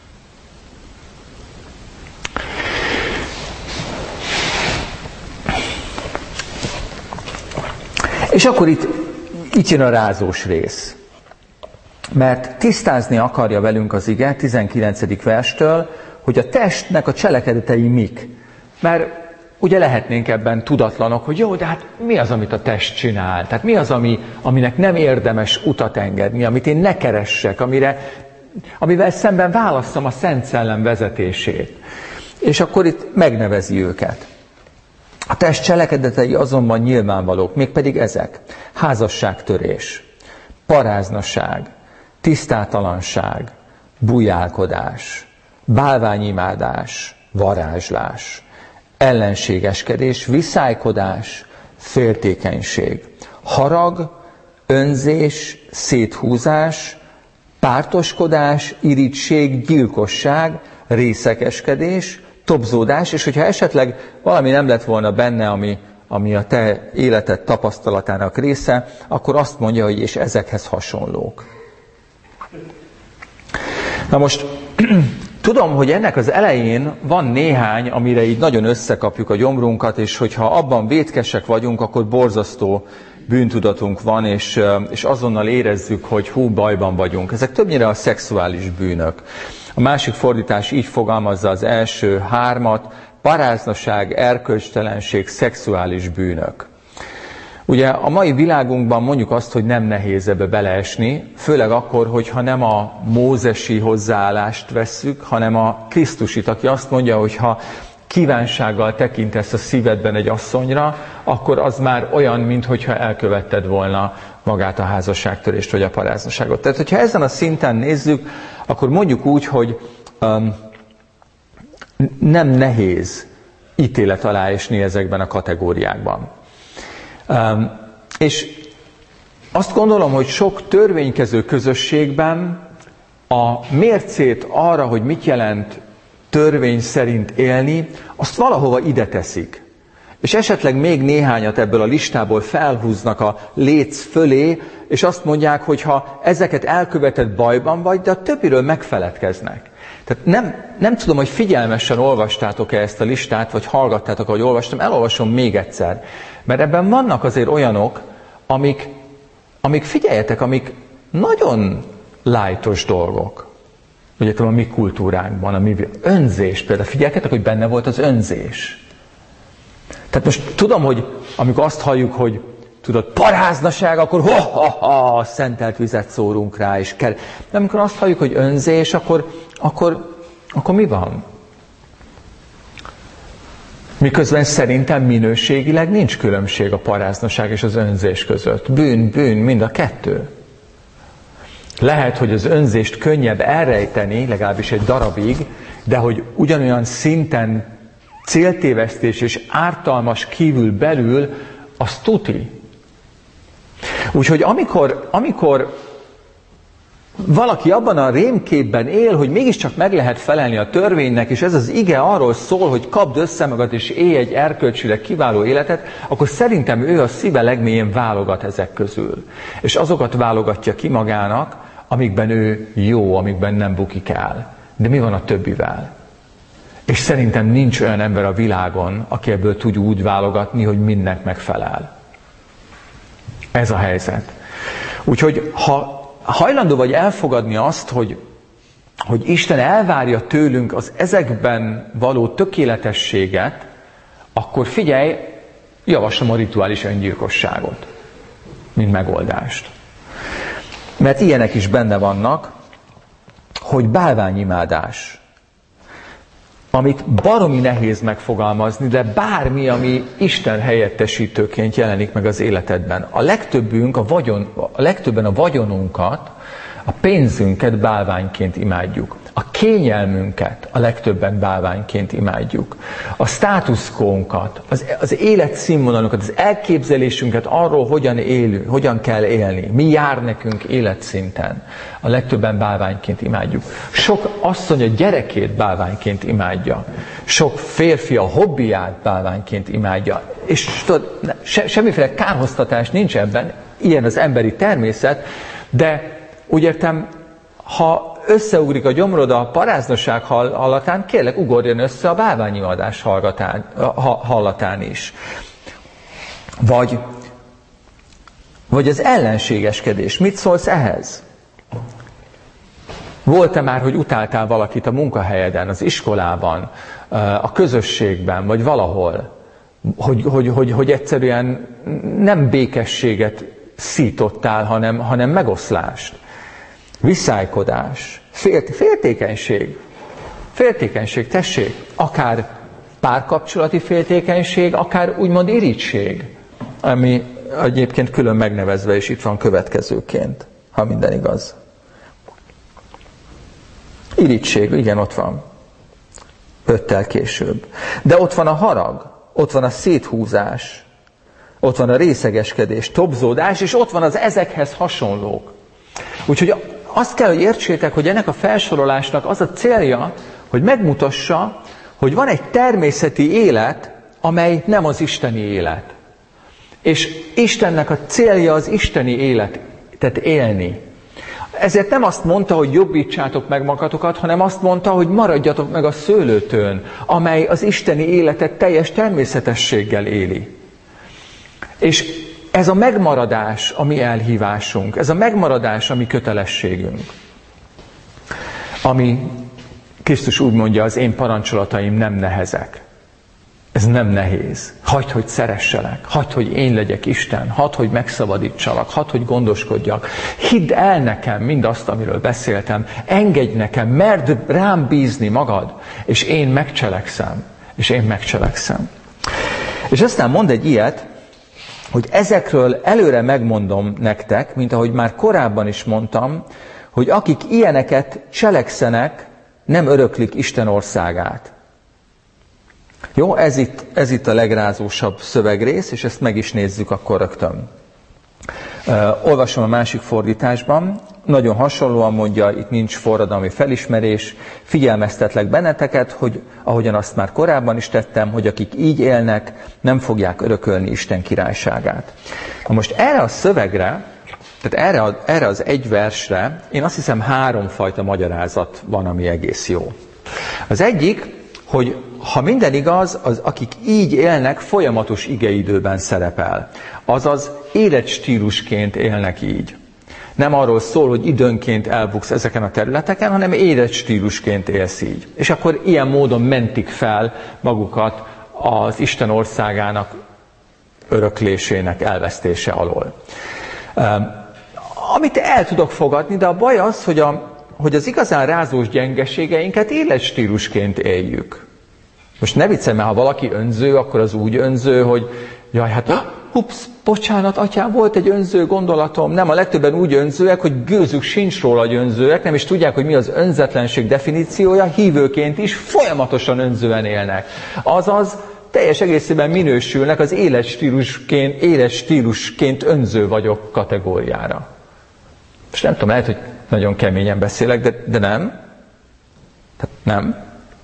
És akkor itt, itt jön a rázós rész. Mert tisztázni akarja velünk az ige, tizenkilencedik verstől, hogy a testnek a cselekedetei mik. Mert ugye lehetnénk ebben tudatlanok, hogy jó, de hát mi az, amit a test csinál? Tehát mi az, ami, aminek nem érdemes utat engedni, amit én ne keressek, amire, amivel szemben válasszam a Szent Szellem vezetését. És akkor itt megnevezi őket. A test cselekedetei azonban nyilvánvalók, mégpedig ezek. Házasságtörés, paráznaság, tisztátalanság, bujálkodás, bálványimádás, varázslás, ellenségeskedés, viszálykodás, féltékenység, harag, önzés, széthúzás, pártoskodás, irigység, gyilkosság, részekeskedés, tobzódás, és hogyha esetleg valami nem lett volna benne, ami, ami a te életed tapasztalatának része, akkor azt mondja, hogy és ezekhez hasonlók. Na most tudom, hogy ennek az elején van néhány, amire így nagyon összekapjuk a gyomrunkat, és hogyha abban vétkesek vagyunk, akkor borzasztó bűntudatunk van, és, és azonnal érezzük, hogy hú, bajban vagyunk. Ezek többnyire a szexuális bűnök. A másik fordítás így fogalmazza az első hármat, paráznaság, erkölcstelenség, szexuális bűnök. Ugye a mai világunkban mondjuk azt, hogy nem nehéz ebbe beleesni, főleg akkor, hogyha nem a mózesi hozzáállást vesszük, hanem a Krisztusit, aki azt mondja, hogy ha kívánsággal tekintesz a szívedben egy asszonyra, akkor az már olyan, minthogyha elkövetted volna magát a házasságtörést vagy a paráznaságot. Tehát, hogyha ezen a szinten nézzük, akkor mondjuk úgy, hogy um, nem nehéz ítélet alá esni ezekben a kategóriákban. Um, és azt gondolom, hogy sok törvénykező közösségben a mércét arra, hogy mit jelent törvény szerint élni, azt valahova ide teszik. És esetleg még néhányat ebből a listából felhúznak a léc fölé, és azt mondják, hogy ha ezeket elkövetett, bajban vagy, de a többiről megfeledkeznek. Tehát nem, nem tudom, hogy figyelmesen olvastátok-e ezt a listát, vagy hallgattátok, ahogy olvastam, elolvasom még egyszer. Mert ebben vannak azért olyanok, amik, amik figyeljetek, amik nagyon lájtos dolgok. Ugye tudom, a mi kultúránkban, a mi önzés például. Figyeljetek, hogy benne volt az önzés. Tehát most tudom, hogy amikor azt halljuk, hogy tudod, paráznaság, akkor ha-ha-ha, szentelt vizet szórunk rá, és kell. De amikor azt halljuk, hogy önzés, akkor, akkor, akkor mi van? Miközben szerintem minőségileg nincs különbség a paráznaság és az önzés között. Bűn, bűn, mind a kettő. Lehet, hogy az önzést könnyebb elrejteni, legalábbis egy darabig, de hogy ugyanolyan szinten céltévesztés és ártalmas kívül belül, az tuti. Úgyhogy amikor, amikor valaki abban a rémképben él, hogy mégiscsak meg lehet felelni a törvénynek, és ez az ige arról szól, hogy kapd össze magad és élj egy erkölcsileg kiváló életet, akkor szerintem ő a szíve legmélyén válogat ezek közül. És azokat válogatja ki magának, amikben ő jó, amikben nem bukik el. De mi van a többivel? És szerintem nincs olyan ember a világon, aki ebből tud úgy válogatni, hogy mindnek megfelel. Ez a helyzet. Úgyhogy ha hajlandó vagy elfogadni azt, hogy, hogy Isten elvárja tőlünk az ezekben való tökéletességet, akkor figyelj, javaslom a rituális öngyilkosságot, mint megoldást. Mert ilyenek is benne vannak, hogy bálványimádás, amit baromi nehéz megfogalmazni, de bármi, ami Isten helyettesítőként jelenik meg az életedben. A legtöbbünk, a vagyon, a legtöbben a vagyonunkat, a pénzünket bálványként imádjuk. A kényelmünket a legtöbben bálványként imádjuk. A státuszkónkat, az, az életszínvonalunkat, az elképzelésünket arról, hogyan élünk, hogyan kell élni, mi jár nekünk életszinten, a legtöbben bálványként imádjuk. Sok asszony a gyerekét bálványként imádja. Sok férfi a hobbiját bálványként imádja. És tudod, se, semmiféle kárhoztatás nincs ebben, ilyen az emberi természet, de úgy értem, ha összeugrik a gyomrod a paráznaság hallatán, kérlek, ugorjon össze a bálványimádás hallatán is. Vagy, vagy az ellenségeskedés. Mit szólsz ehhez? Volt-e már, hogy utáltál valakit a munkahelyeden, az iskolában, a közösségben, vagy valahol? Hogy, hogy, hogy, hogy egyszerűen nem békességet szítottál, hanem, hanem megoszlást. Viszálykodás, félt, féltékenység, féltékenység, tessék, akár párkapcsolati féltékenység, akár úgymond irigység, ami egyébként külön megnevezve is itt van következőként, ha minden igaz. Irigység, igen, ott van, öttel később. De ott van a harag, ott van a széthúzás, ott van a részegeskedés, tobzódás, és ott van az ezekhez hasonlók. Úgyhogy azt kell, hogy értsétek, hogy ennek a felsorolásnak az a célja, hogy megmutassa, hogy van egy természeti élet, amely nem az isteni élet. És Istennek a célja az isteni életet élni. Ezért nem azt mondta, hogy jobbítsátok meg magatokat, hanem azt mondta, hogy maradjatok meg a szőlőtőn, amely az isteni életet teljes természetességgel éli. És ez a megmaradás a mi elhívásunk, ez a megmaradás a mi kötelességünk. Ami Krisztus úgy mondja, az én parancsolataim nem nehezek. Ez nem nehéz. Hagyd, hogy szeresselek, hagyd, hogy én legyek Isten, hadd, hogy megszabadítsalak, hadd, hogy gondoskodjak. Hidd el nekem mindazt, amiről beszéltem, engedj nekem, merd rám bízni magad, és én megcselekszem, és én megcselekszem. És aztán mond egy ilyet, hogy ezekről előre megmondom nektek, mint ahogy már korábban is mondtam, hogy akik ilyeneket cselekszenek, nem öröklik Isten országát. Jó, ez itt, ez itt a legrázósabb szövegrész, és ezt meg is nézzük akkor rögtön. Uh, olvasom a másik fordításban, nagyon hasonlóan mondja, itt nincs forradalmi felismerés, figyelmeztetlek benneteket, hogy ahogyan azt már korábban is tettem, hogy akik így élnek, nem fogják örökölni Isten királyságát. Na most erre a szövegre, tehát erre, a, erre az egy versre, én azt hiszem háromfajta magyarázat van, ami egész jó. Az egyik, hogy ha minden igaz, az akik így élnek, folyamatos igeidőben szerepel. Azaz életstílusként élnek így. Nem arról szól, hogy időnként elbuksz ezeken a területeken, hanem életstílusként élsz így. És akkor ilyen módon mentik fel magukat az Isten országának öröklésének elvesztése alól. Amit el tudok fogadni, de a baj az, hogy, a, hogy az igazán rázós gyengeségeinket életstílusként éljük. Most ne viccelj, mert ha valaki önző, akkor az úgy önző, hogy jaj, hát ups, bocsánat, atyám, volt egy önző gondolatom. Nem, a legtöbben úgy önzőek, hogy gőzük sincs róla, hogy önzőek, nem is tudják, hogy mi az önzetlenség definíciója, hívőként is folyamatosan önzően élnek. Azaz, teljes egészében minősülnek az életstílusként, életstílusként önző vagyok kategóriára. És nem tudom, lehet, hogy nagyon keményen beszélek, de, de nem. Tehát nem.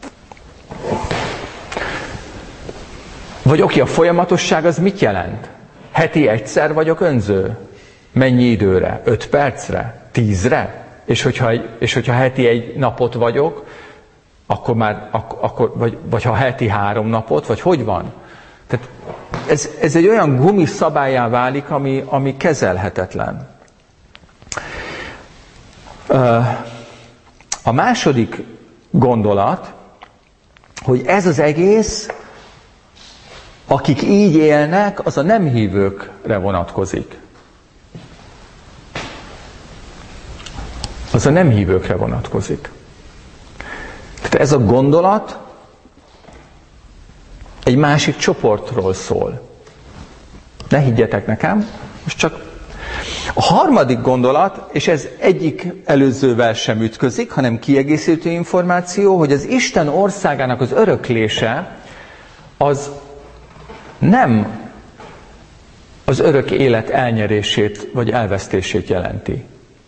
Vagy oké, a folyamatosság az mit jelent? Heti egyszer vagyok önző? Mennyi időre? Öt percre? Tízre? És hogyha, és hogyha heti egy napot vagyok, akkor már, ak, akkor, vagy, vagy ha heti három napot, vagy hogy van? Tehát ez, ez egy olyan gumiszabályá válik, ami, ami kezelhetetlen. A második gondolat, hogy ez az egész, akik így élnek, az a nem hívőkre vonatkozik. Az a nem hívőkre vonatkozik. Tehát ez a gondolat egy másik csoportról szól. Ne higgyetek nekem, most csak A harmadik gondolat, és ez egyik előzővel sem ütközik, hanem kiegészítő információ, hogy az Isten országának az öröklése az nem az örök élet elnyerését vagy elvesztését jelenti.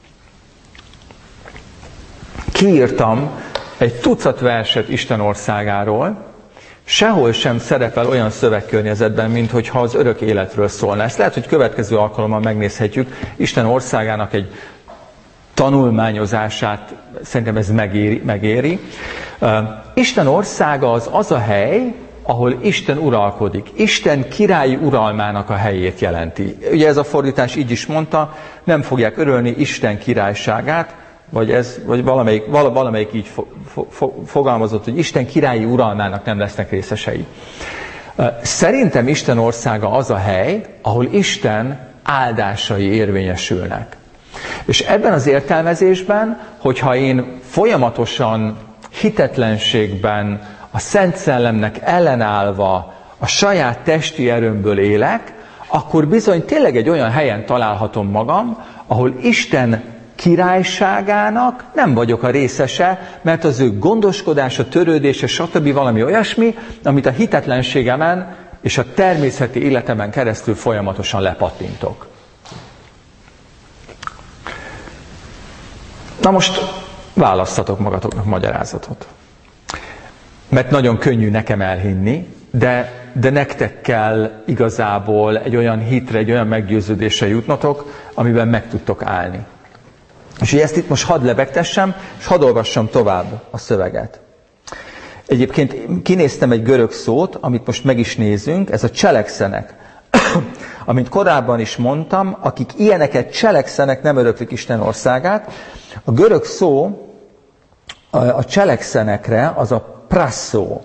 Kiírtam egy tucat verset Isten országáról, sehol sem szerepel olyan szövegkörnyezetben, mint hogyha az örök életről szólna. Ezt lehet, hogy következő alkalommal megnézhetjük. Isten országának egy tanulmányozását szerintem ez megéri. megéri. Isten országa az az a hely, ahol Isten uralkodik. Isten királyi uralmának a helyét jelenti. Ugye ez a fordítás így is mondta, nem fogják örölni Isten királyságát, vagy, ez, vagy valamelyik, valamelyik így fo, fo, fogalmazott, hogy Isten királyi uralmának nem lesznek részesei. Szerintem Isten országa az a hely, ahol Isten áldásai érvényesülnek. És ebben az értelmezésben, hogyha én folyamatosan hitetlenségben, a Szent Szellemnek ellenállva a saját testi erőmből élek, akkor bizony tényleg egy olyan helyen találhatom magam, ahol Isten királyságának nem vagyok a részese, mert az ő gondoskodása, törődése, stb. Valami olyasmi, amit a hitetlenségemen és a természeti életemen keresztül folyamatosan lepattintok. Na most választatok magatoknak magyarázatot. Mert nagyon könnyű nekem elhinni, de, de nektek kell igazából egy olyan hitre, egy olyan meggyőződésre jutnotok, amiben meg tudtok állni. És ezt itt most hadd lebegtessem, és hadd olvassam tovább a szöveget. Egyébként kinéztem egy görög szót, amit most meg is nézünk, ez a cselekszenek. Amint korábban is mondtam, akik ilyeneket cselekszenek, nem öröklik Isten országát. A görög szó a cselekszenekre az a prasszó.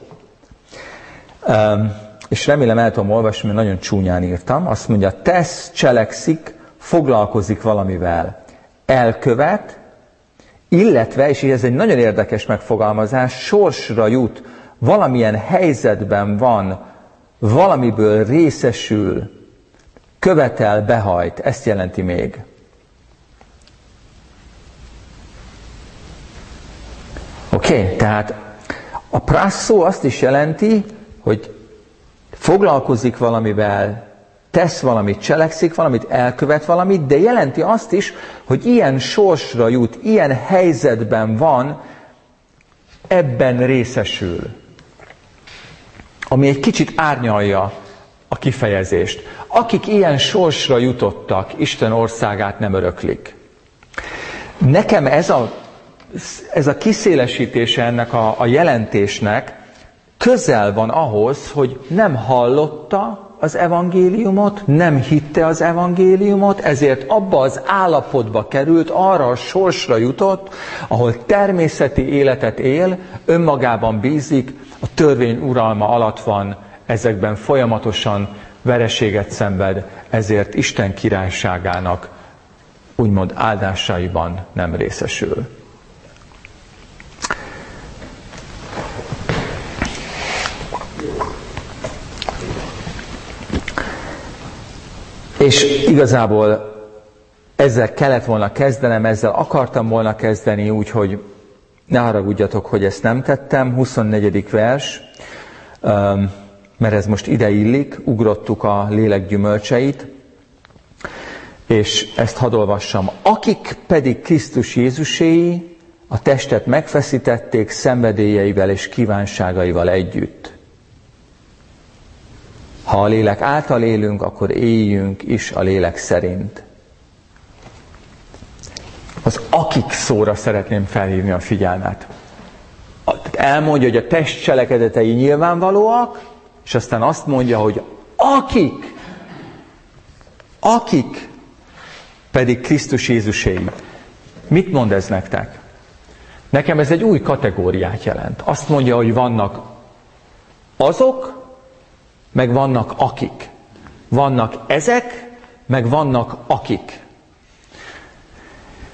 És remélem el tudom olvasni, mert nagyon csúnyán írtam. Azt mondja, tesz, cselekszik, foglalkozik valamivel. Elkövet, illetve, és ez egy nagyon érdekes megfogalmazás, sorsra jut, valamilyen helyzetben van, valamiből részesül, követel, behajt. Ezt jelenti még. Oké, okay, tehát a prasszó azt is jelenti, hogy foglalkozik valamivel, tesz valamit, cselekszik valamit, elkövet valamit, de jelenti azt is, hogy ilyen sorsra jut, ilyen helyzetben van, ebben részesül. Ami egy kicsit árnyalja a kifejezést. Akik ilyen sorsra jutottak, Isten országát nem öröklik. Nekem ez a, ez a kiszélesítése ennek a, a jelentésnek közel van ahhoz, hogy nem hallotta az evangéliumot, nem hitte az evangéliumot, ezért abba az állapotba került, arra a sorsra jutott, ahol természeti életet él, önmagában bízik, a törvény uralma alatt van, ezekben folyamatosan vereséget szenved, ezért Isten királyságának úgymond áldásaiban nem részesül. És igazából ezzel kellett volna kezdenem, ezzel akartam volna kezdeni, úgyhogy ne haragudjatok, hogy ezt nem tettem. huszonnegyedik vers, mert ez most ide illik, ugrottuk a lélek gyümölcseit, és ezt hadd olvassam. Akik pedig Krisztus Jézuséi, a testet megfeszítették szenvedélyeivel és kívánságaival együtt. Ha a lélek által élünk, akkor éljünk is a lélek szerint. Az akik szóra szeretném felhívni a figyelmet. Elmondja, hogy a test cselekedetei nyilvánvalóak, és aztán azt mondja, hogy akik, akik pedig Krisztus Jézuséi. Mit mond ez nektek? Nekem ez egy új kategóriát jelent. Azt mondja, hogy vannak azok, meg vannak akik. Vannak ezek, meg vannak akik.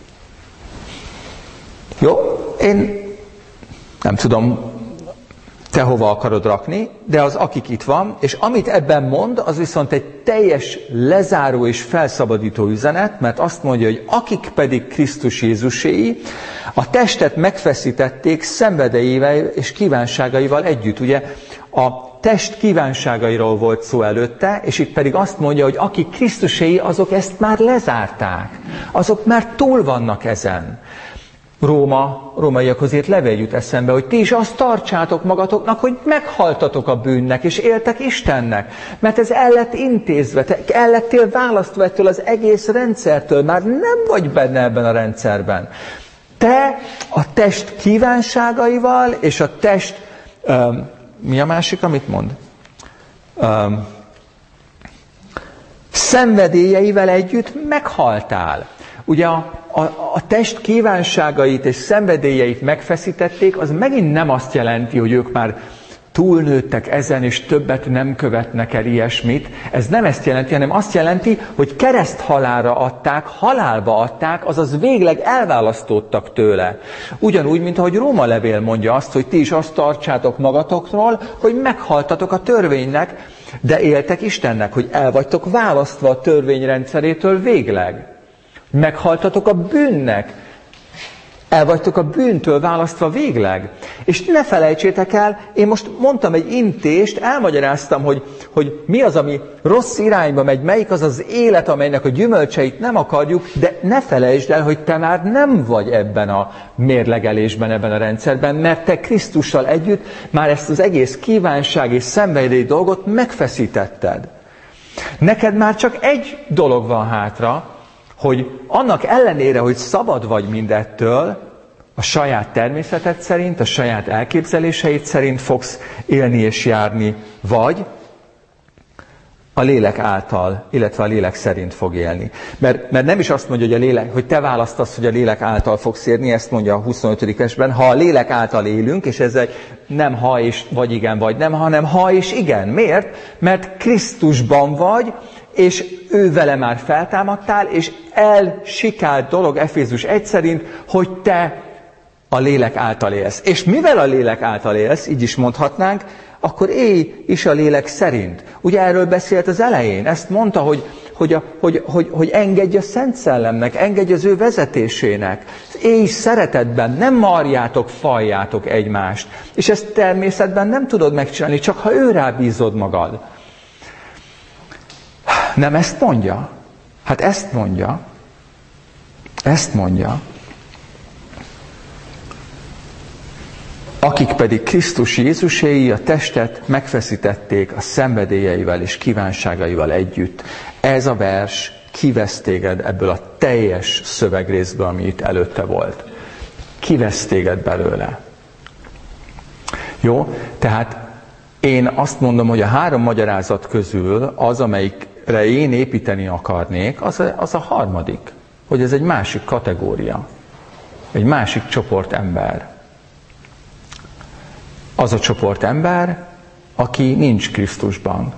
Jó, én nem tudom, te hova akarod rakni, de az akik itt van, és amit ebben mond, az viszont egy teljes lezáró és felszabadító üzenet, mert azt mondja, hogy akik pedig Krisztus Jézuséi, a testet megfeszítették szenvedélyével és kívánságaival együtt. Ugye a test kívánságairól volt szó előtte, és itt pedig azt mondja, hogy akik Krisztuséi, azok ezt már lezárták. Azok már túl vannak ezen. Róma, rómaiakhoz írt levél jut eszembe, hogy ti is azt tartsátok magatoknak, hogy meghaltatok a bűnnek, és éltek Istennek. Mert ez el lett intézve, te el lettél választva ettől az egész rendszertől, már nem vagy benne ebben a rendszerben. Te a test kívánságaival, és a test, um, mi a másik, amit mond? Um, szenvedélyeivel együtt meghaltál. Ugye a, a, a test kívánságait és szenvedélyeit megfeszítették, az megint nem azt jelenti, hogy ők már túlnőttek ezen, és többet nem követnek el ilyesmit. Ez nem ezt jelenti, hanem azt jelenti, hogy kereszthalálra adták, halálba adták, azaz végleg elválasztódtak tőle. Ugyanúgy, mint ahogy Róma levél mondja azt, hogy ti is azt tartsátok magatokról, hogy meghaltatok a törvénynek, de éltek Istennek, hogy el vagytok választva a törvény rendszerétől végleg. Meghaltatok a bűnnek, el vagytok a bűntől választva végleg. És ne felejtsétek el, én most mondtam egy intést, elmagyaráztam, hogy, hogy mi az, ami rossz irányba megy, melyik az az élet, amelynek a gyümölcseit nem akarjuk, de ne felejtsd el, hogy te már nem vagy ebben a mérlegelésben, ebben a rendszerben, mert te Krisztussal együtt már ezt az egész kívánság és szenvedély dolgot megfeszítetted. Neked már csak egy dolog van hátra, hogy annak ellenére, hogy szabad vagy mindettől, a saját természeted szerint, a saját elképzeléseid szerint fogsz élni és járni, vagy a lélek által, illetve a lélek szerint fog élni. Mert, mert nem is azt mondja, hogy, a lélek, hogy te választasz, hogy a lélek által fogsz élni, ezt mondja a huszonötödik versben, ha a lélek által élünk, és ez egy nem ha és vagy igen, vagy nem, hanem ha és igen. Miért? Mert Krisztusban vagy, és ő vele már feltámadtál, és elsikált dolog Efézus egy szerint, hogy te a lélek által élsz. És mivel a lélek által élsz, így is mondhatnánk, akkor élj is a lélek szerint. Ugye erről beszélt az elején, ezt mondta, hogy, hogy, a, hogy, hogy, hogy engedj a Szent Szellemnek, engedj az ő vezetésének. Élj szeretetben, nem marjátok, faljátok egymást. És ezt természetben nem tudod megcsinálni, csak ha ő rá bízod magad. Nem ezt mondja? Hát ezt mondja. Ezt mondja. Akik pedig Krisztus Jézuséi, a testet megfeszítették a szenvedélyeivel és kívánságaival együtt. Ez a vers kivesz téged ebből a teljes szövegrészből, ami itt előtte volt. Kivesz téged belőle. Jó? Tehát én azt mondom, hogy a három magyarázat közül az, amelyikre én építeni akarnék, az a, az a harmadik. Hogy ez egy másik kategória. Egy másik csoport ember. Az a csoport ember, aki nincs Krisztusban.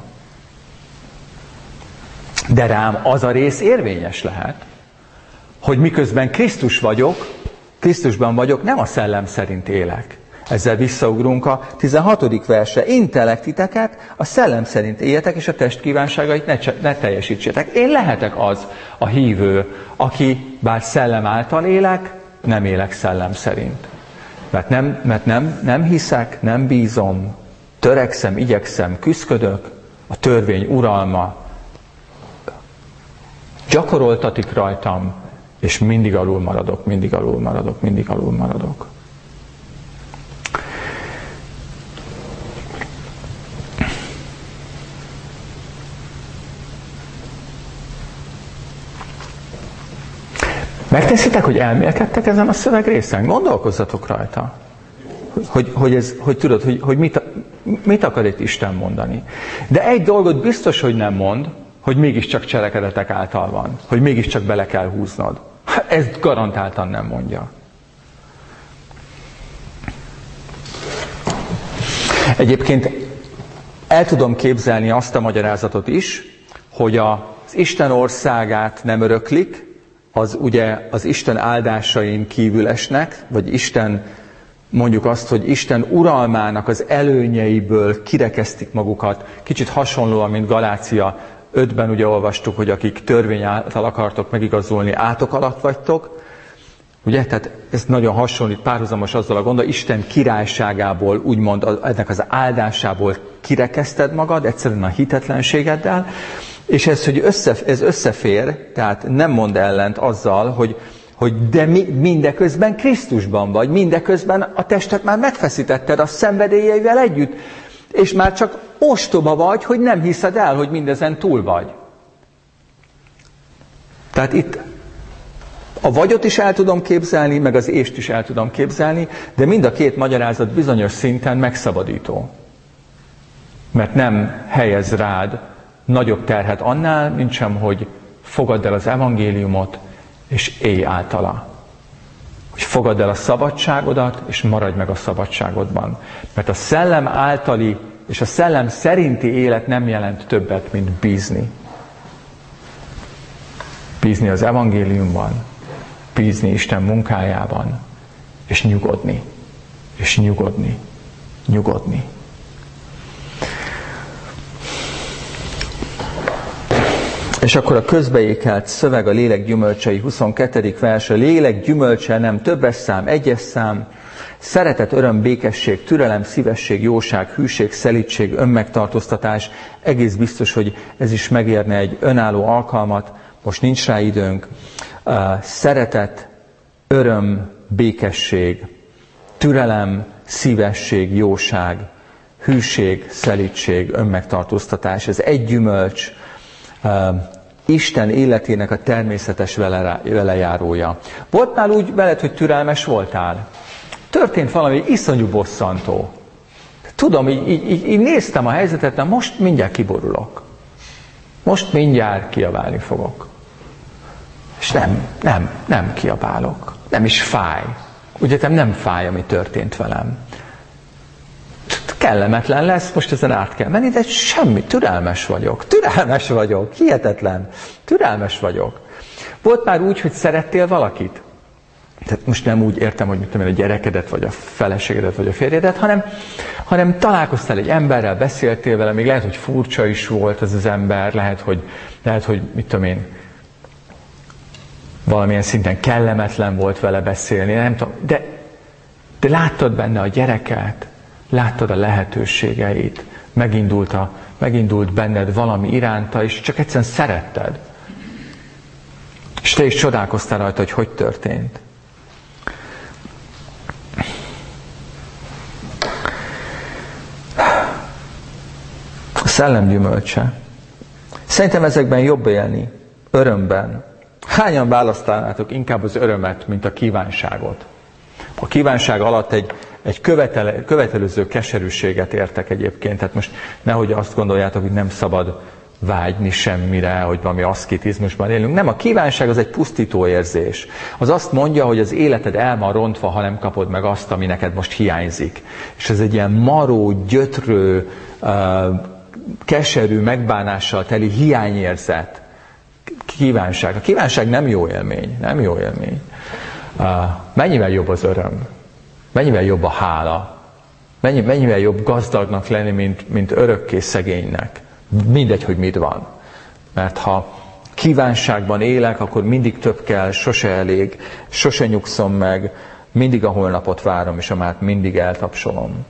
De rám az a rész érvényes lehet, hogy miközben Krisztus vagyok, Krisztusban vagyok, nem a szellem szerint élek. Ezzel visszaugrunk a tizenhatodik versre. Intelek titeket, a szellem szerint éljetek, és a test kívánságait ne, ne teljesítsétek. Én lehetek az a hívő, aki bár szellem által élek, nem élek szellem szerint. Mert nem, mert nem, nem hiszek, nem bízom, törekszem, igyekszem, küszködök, a törvény uralma gyakoroltatik rajtam, és mindig alul maradok, mindig alul maradok, mindig alul maradok. Megteszitek, hogy elmélkedtek ezen a szövegrészen? Gondolkozzatok rajta. Hogy, hogy, ez, hogy tudod, hogy, hogy mit, mit akar itt Isten mondani. De egy dolgot biztos, hogy nem mond, hogy mégiscsak cselekedetek által van. Hogy mégiscsak bele kell húznod. Ezt garantáltan nem mondja. Egyébként el tudom képzelni azt a magyarázatot is, hogy az Isten országát nem öröklik, az ugye az Isten áldásain kívül esnek, vagy Isten mondjuk azt, hogy Isten uralmának az előnyeiből kirekesztik magukat, kicsit hasonlóan, mint Galácia ötben ugye olvastuk, hogy akik törvény által akartok megigazolni, átok alatt vagytok. Ugye? Tehát ez nagyon hasonlít, párhuzamos azzal a gondol, Isten királyságából, úgymond ennek az áldásából kirekeszted magad, egyszerűen a hitetlenségeddel, és ez, hogy össze, ez összefér, tehát nem mond ellent azzal, hogy, hogy de mi, mindeközben Krisztusban vagy, mindeközben a testet már megfeszítetted a szenvedélyeivel együtt, és már csak ostoba vagy, hogy nem hiszed el, hogy mindezen túl vagy. Tehát itt a vagyot is el tudom képzelni, meg az ést is el tudom képzelni, de mind a két magyarázat bizonyos szinten megszabadító. Mert nem helyez rád nagyobb terhet annál, mint sem, hogy fogadd el az evangéliumot, és élj általa. Hogy fogadd el a szabadságodat, és maradj meg a szabadságodban. Mert a szellem általi és a szellem szerinti élet nem jelent többet, mint bízni. Bízni az evangéliumban, bízni Isten munkájában, és nyugodni, és nyugodni, nyugodni. És akkor a közbeékelt szöveg, a lélek gyümölcsei, huszonkettedik vers, a lélek gyümölcse nem többes szám, egyes szám, szeretet, öröm, békesség, türelem, szívesség, jóság, hűség, szelídség, önmegtartóztatás. Egész biztos, hogy ez is megérne egy önálló alkalmat, most nincs rá időnk. Szeretet, öröm, békesség, türelem, szívesség, jóság, hűség, szelídség, önmegtartóztatás. Ez egy gyümölcs, Isten életének a természetes velejárója. Volt már úgy veled, hogy türelmes voltál? Történt valami iszonyú bosszantó. Tudom, így, így, így, így néztem a helyzetet, de most mindjárt kiborulok. Most mindjárt kiabálni fogok. És nem, nem, nem kiabálok. Nem is fáj. Ugye nem fáj, ami történt velem. Kellemetlen lesz, most ezen át kell menni, de semmi, türelmes vagyok. Türelmes vagyok, hihetetlen. Türelmes vagyok. Volt már úgy, hogy szerettél valakit? Tehát most nem úgy értem, hogy mit tudom én, a gyerekedet, vagy a feleségedet, vagy a férjedet, hanem, hanem találkoztál egy emberrel, beszéltél vele, még lehet, hogy furcsa is volt az az ember, lehet, hogy, lehet, hogy mit tudom én, valamilyen szinten kellemetlen volt vele beszélni, nem tudom, de, de láttad benne a gyereket, láttad a lehetőségeit, megindult, a, megindult benned valami iránta, és csak egyszerűen szeretted. És te is csodálkoztál rajta, hogy hogy történt. A szellem gyümölcse. Szerintem ezekben jobb élni, örömben. Hányan választanátok inkább az örömet, mint a kívánságot? A kívánság alatt egy, egy követel, követelőző keserűséget értek egyébként. Tehát most nehogy azt gondoljátok, hogy nem szabad vágyni semmire, hogy valami aszketizmusban élünk. Nem, a kívánság az egy pusztító érzés. Az azt mondja, hogy az életed el van rontva, ha nem kapod meg azt, ami neked most hiányzik. És ez egy ilyen maró, gyötrő, keserű, megbánással teli hiányérzet. Kívánság. A kívánság nem jó élmény. Nem jó élmény. Mennyivel jobb az öröm? Mennyivel jobb a hála? Mennyi, mennyivel jobb gazdagnak lenni, mint, mint örökké szegénynek? Mindegy, hogy mit van. Mert ha kívánságban élek, akkor mindig több kell, sose elég, sose nyugszom meg, mindig a holnapot várom, és a mát mindig eltapsolom.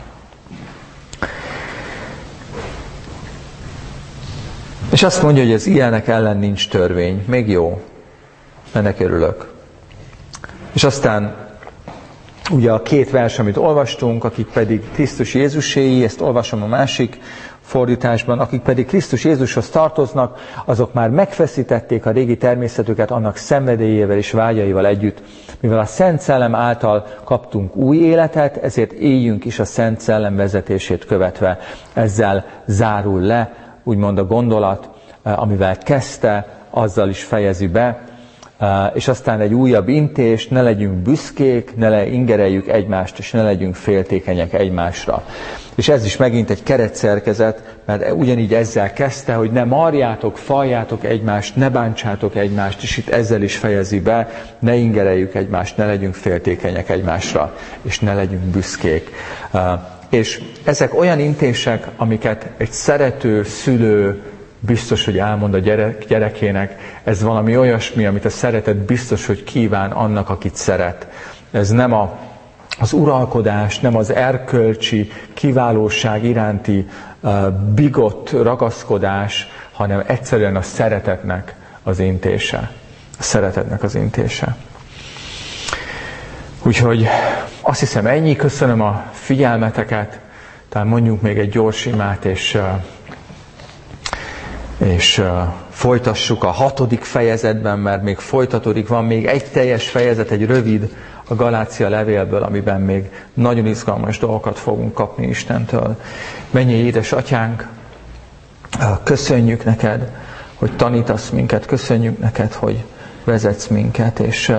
És azt mondja, hogy az ilyenek ellen nincs törvény. Még jó. Ennek örülök. És aztán ugye a két vers, amit olvastunk, akik pedig Krisztus Jézuséi, ezt olvasom a másik fordításban, akik pedig Krisztus Jézushoz tartoznak, azok már megfeszítették a régi természetüket annak szenvedélyével és vágyaival együtt. Mivel a Szent Szellem által kaptunk új életet, ezért éljünk is a Szent Szellem vezetését követve. Ezzel zárul le, úgymond a gondolat, amivel kezdte, azzal is fejezi be. és aztán egy újabb intés, ne legyünk büszkék, ne le ingereljük egymást, és ne legyünk féltékenyek egymásra. És ez is megint egy keretszerkezet, mert ugyanígy ezzel kezdte, hogy ne marjátok, faljátok egymást, ne bántsátok egymást, és itt ezzel is fejezi be, ne ingereljük egymást, ne legyünk féltékenyek egymásra, és ne legyünk büszkék. És ezek olyan intések, amiket egy szerető szülő biztos, hogy elmond a gyerek, gyerekének, ez valami olyasmi, amit a szeretet biztos, hogy kíván annak, akit szeret. Ez nem a, az uralkodás, nem az erkölcsi kiválóság iránti uh, bigott ragaszkodás, hanem egyszerűen a szeretetnek az intése. A szeretetnek az intése. Úgyhogy azt hiszem ennyi, köszönöm a figyelmeteket, talán mondjuk még egy gyors imát, és uh, és uh, folytassuk a hatodik fejezetben, mert még folytatódik, van még egy teljes fejezet, egy rövid a Galácia levélből, amiben még nagyon izgalmas dolgokat fogunk kapni Istentől. Mennyei édesatyánk, uh, köszönjük neked, hogy tanítasz minket, köszönjük neked, hogy vezetsz minket, és, uh,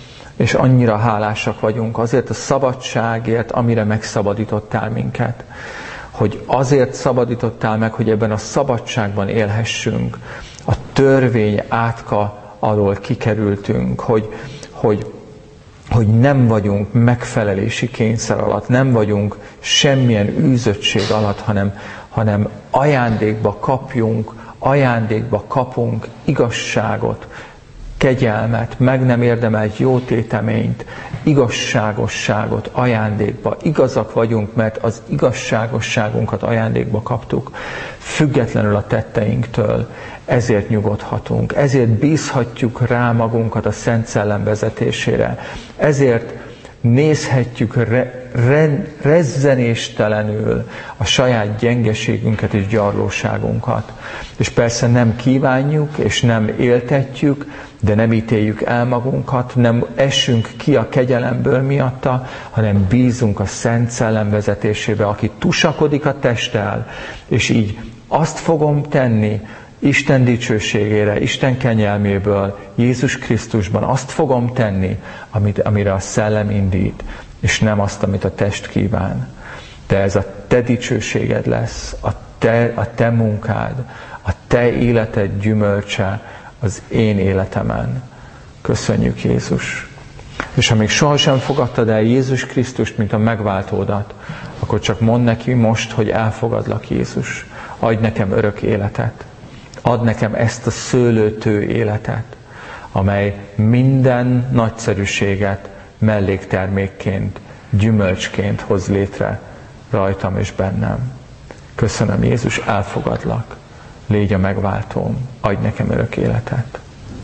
és annyira hálásak vagyunk azért a szabadságért, amire megszabadítottál minket. Hogy azért szabadítottál meg, hogy ebben a szabadságban élhessünk, a törvény átka alól kikerültünk, hogy, hogy, hogy nem vagyunk megfelelési kényszer alatt, nem vagyunk semmilyen űzöttség alatt, hanem, hanem ajándékba kapjunk, ajándékba kapunk igazságot, kegyelmet, meg nem érdemelt jótéteményt, igazságosságot ajándékba. Igazak vagyunk, mert az igazságosságunkat ajándékba kaptuk, függetlenül a tetteinktől. Ezért nyugodhatunk, ezért bízhatjuk rá magunkat a Szent Szellem vezetésére. Ezért nézhetjük re, re, rezzenéstelenül a saját gyengeségünket és gyarlóságunkat. És persze nem kívánjuk, és nem éltetjük, de nem ítéljük el magunkat, nem esünk ki a kegyelemből miatta, hanem bízunk a Szent Szellem vezetésébe, aki tusakodik a testtel, és így azt fogom tenni, Isten dicsőségére, Isten kegyelméből, Jézus Krisztusban azt fogom tenni, amit, amire a szellem indít, és nem azt, amit a test kíván. De ez a te dicsőséged lesz, a te, a te munkád, a te életed gyümölcse az én életemen. Köszönjük, Jézus! És ha még sohasem fogadtad el Jézus Krisztust, mint a megváltódat, akkor csak mondd neki most, hogy elfogadlak, Jézus. Adj nekem örök életet. Add nekem ezt a szőlőtő életet, amely minden nagyszerűséget melléktermékként, gyümölcsként hoz létre rajtam és bennem. Köszönöm, Jézus, elfogadlak. Légy a megváltóm, adj nekem örök életet.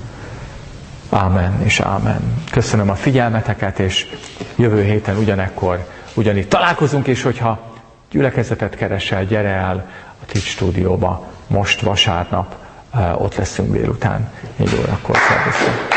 Ámen és ámen. Köszönöm a figyelmeteket, és jövő héten ugyanekkor, ugyanígy találkozunk, és hogyha gyülekezetet keresel, gyere el a Twitch stúdióba. Most vasárnap ott leszünk délután, négy órakor. Szervusztok!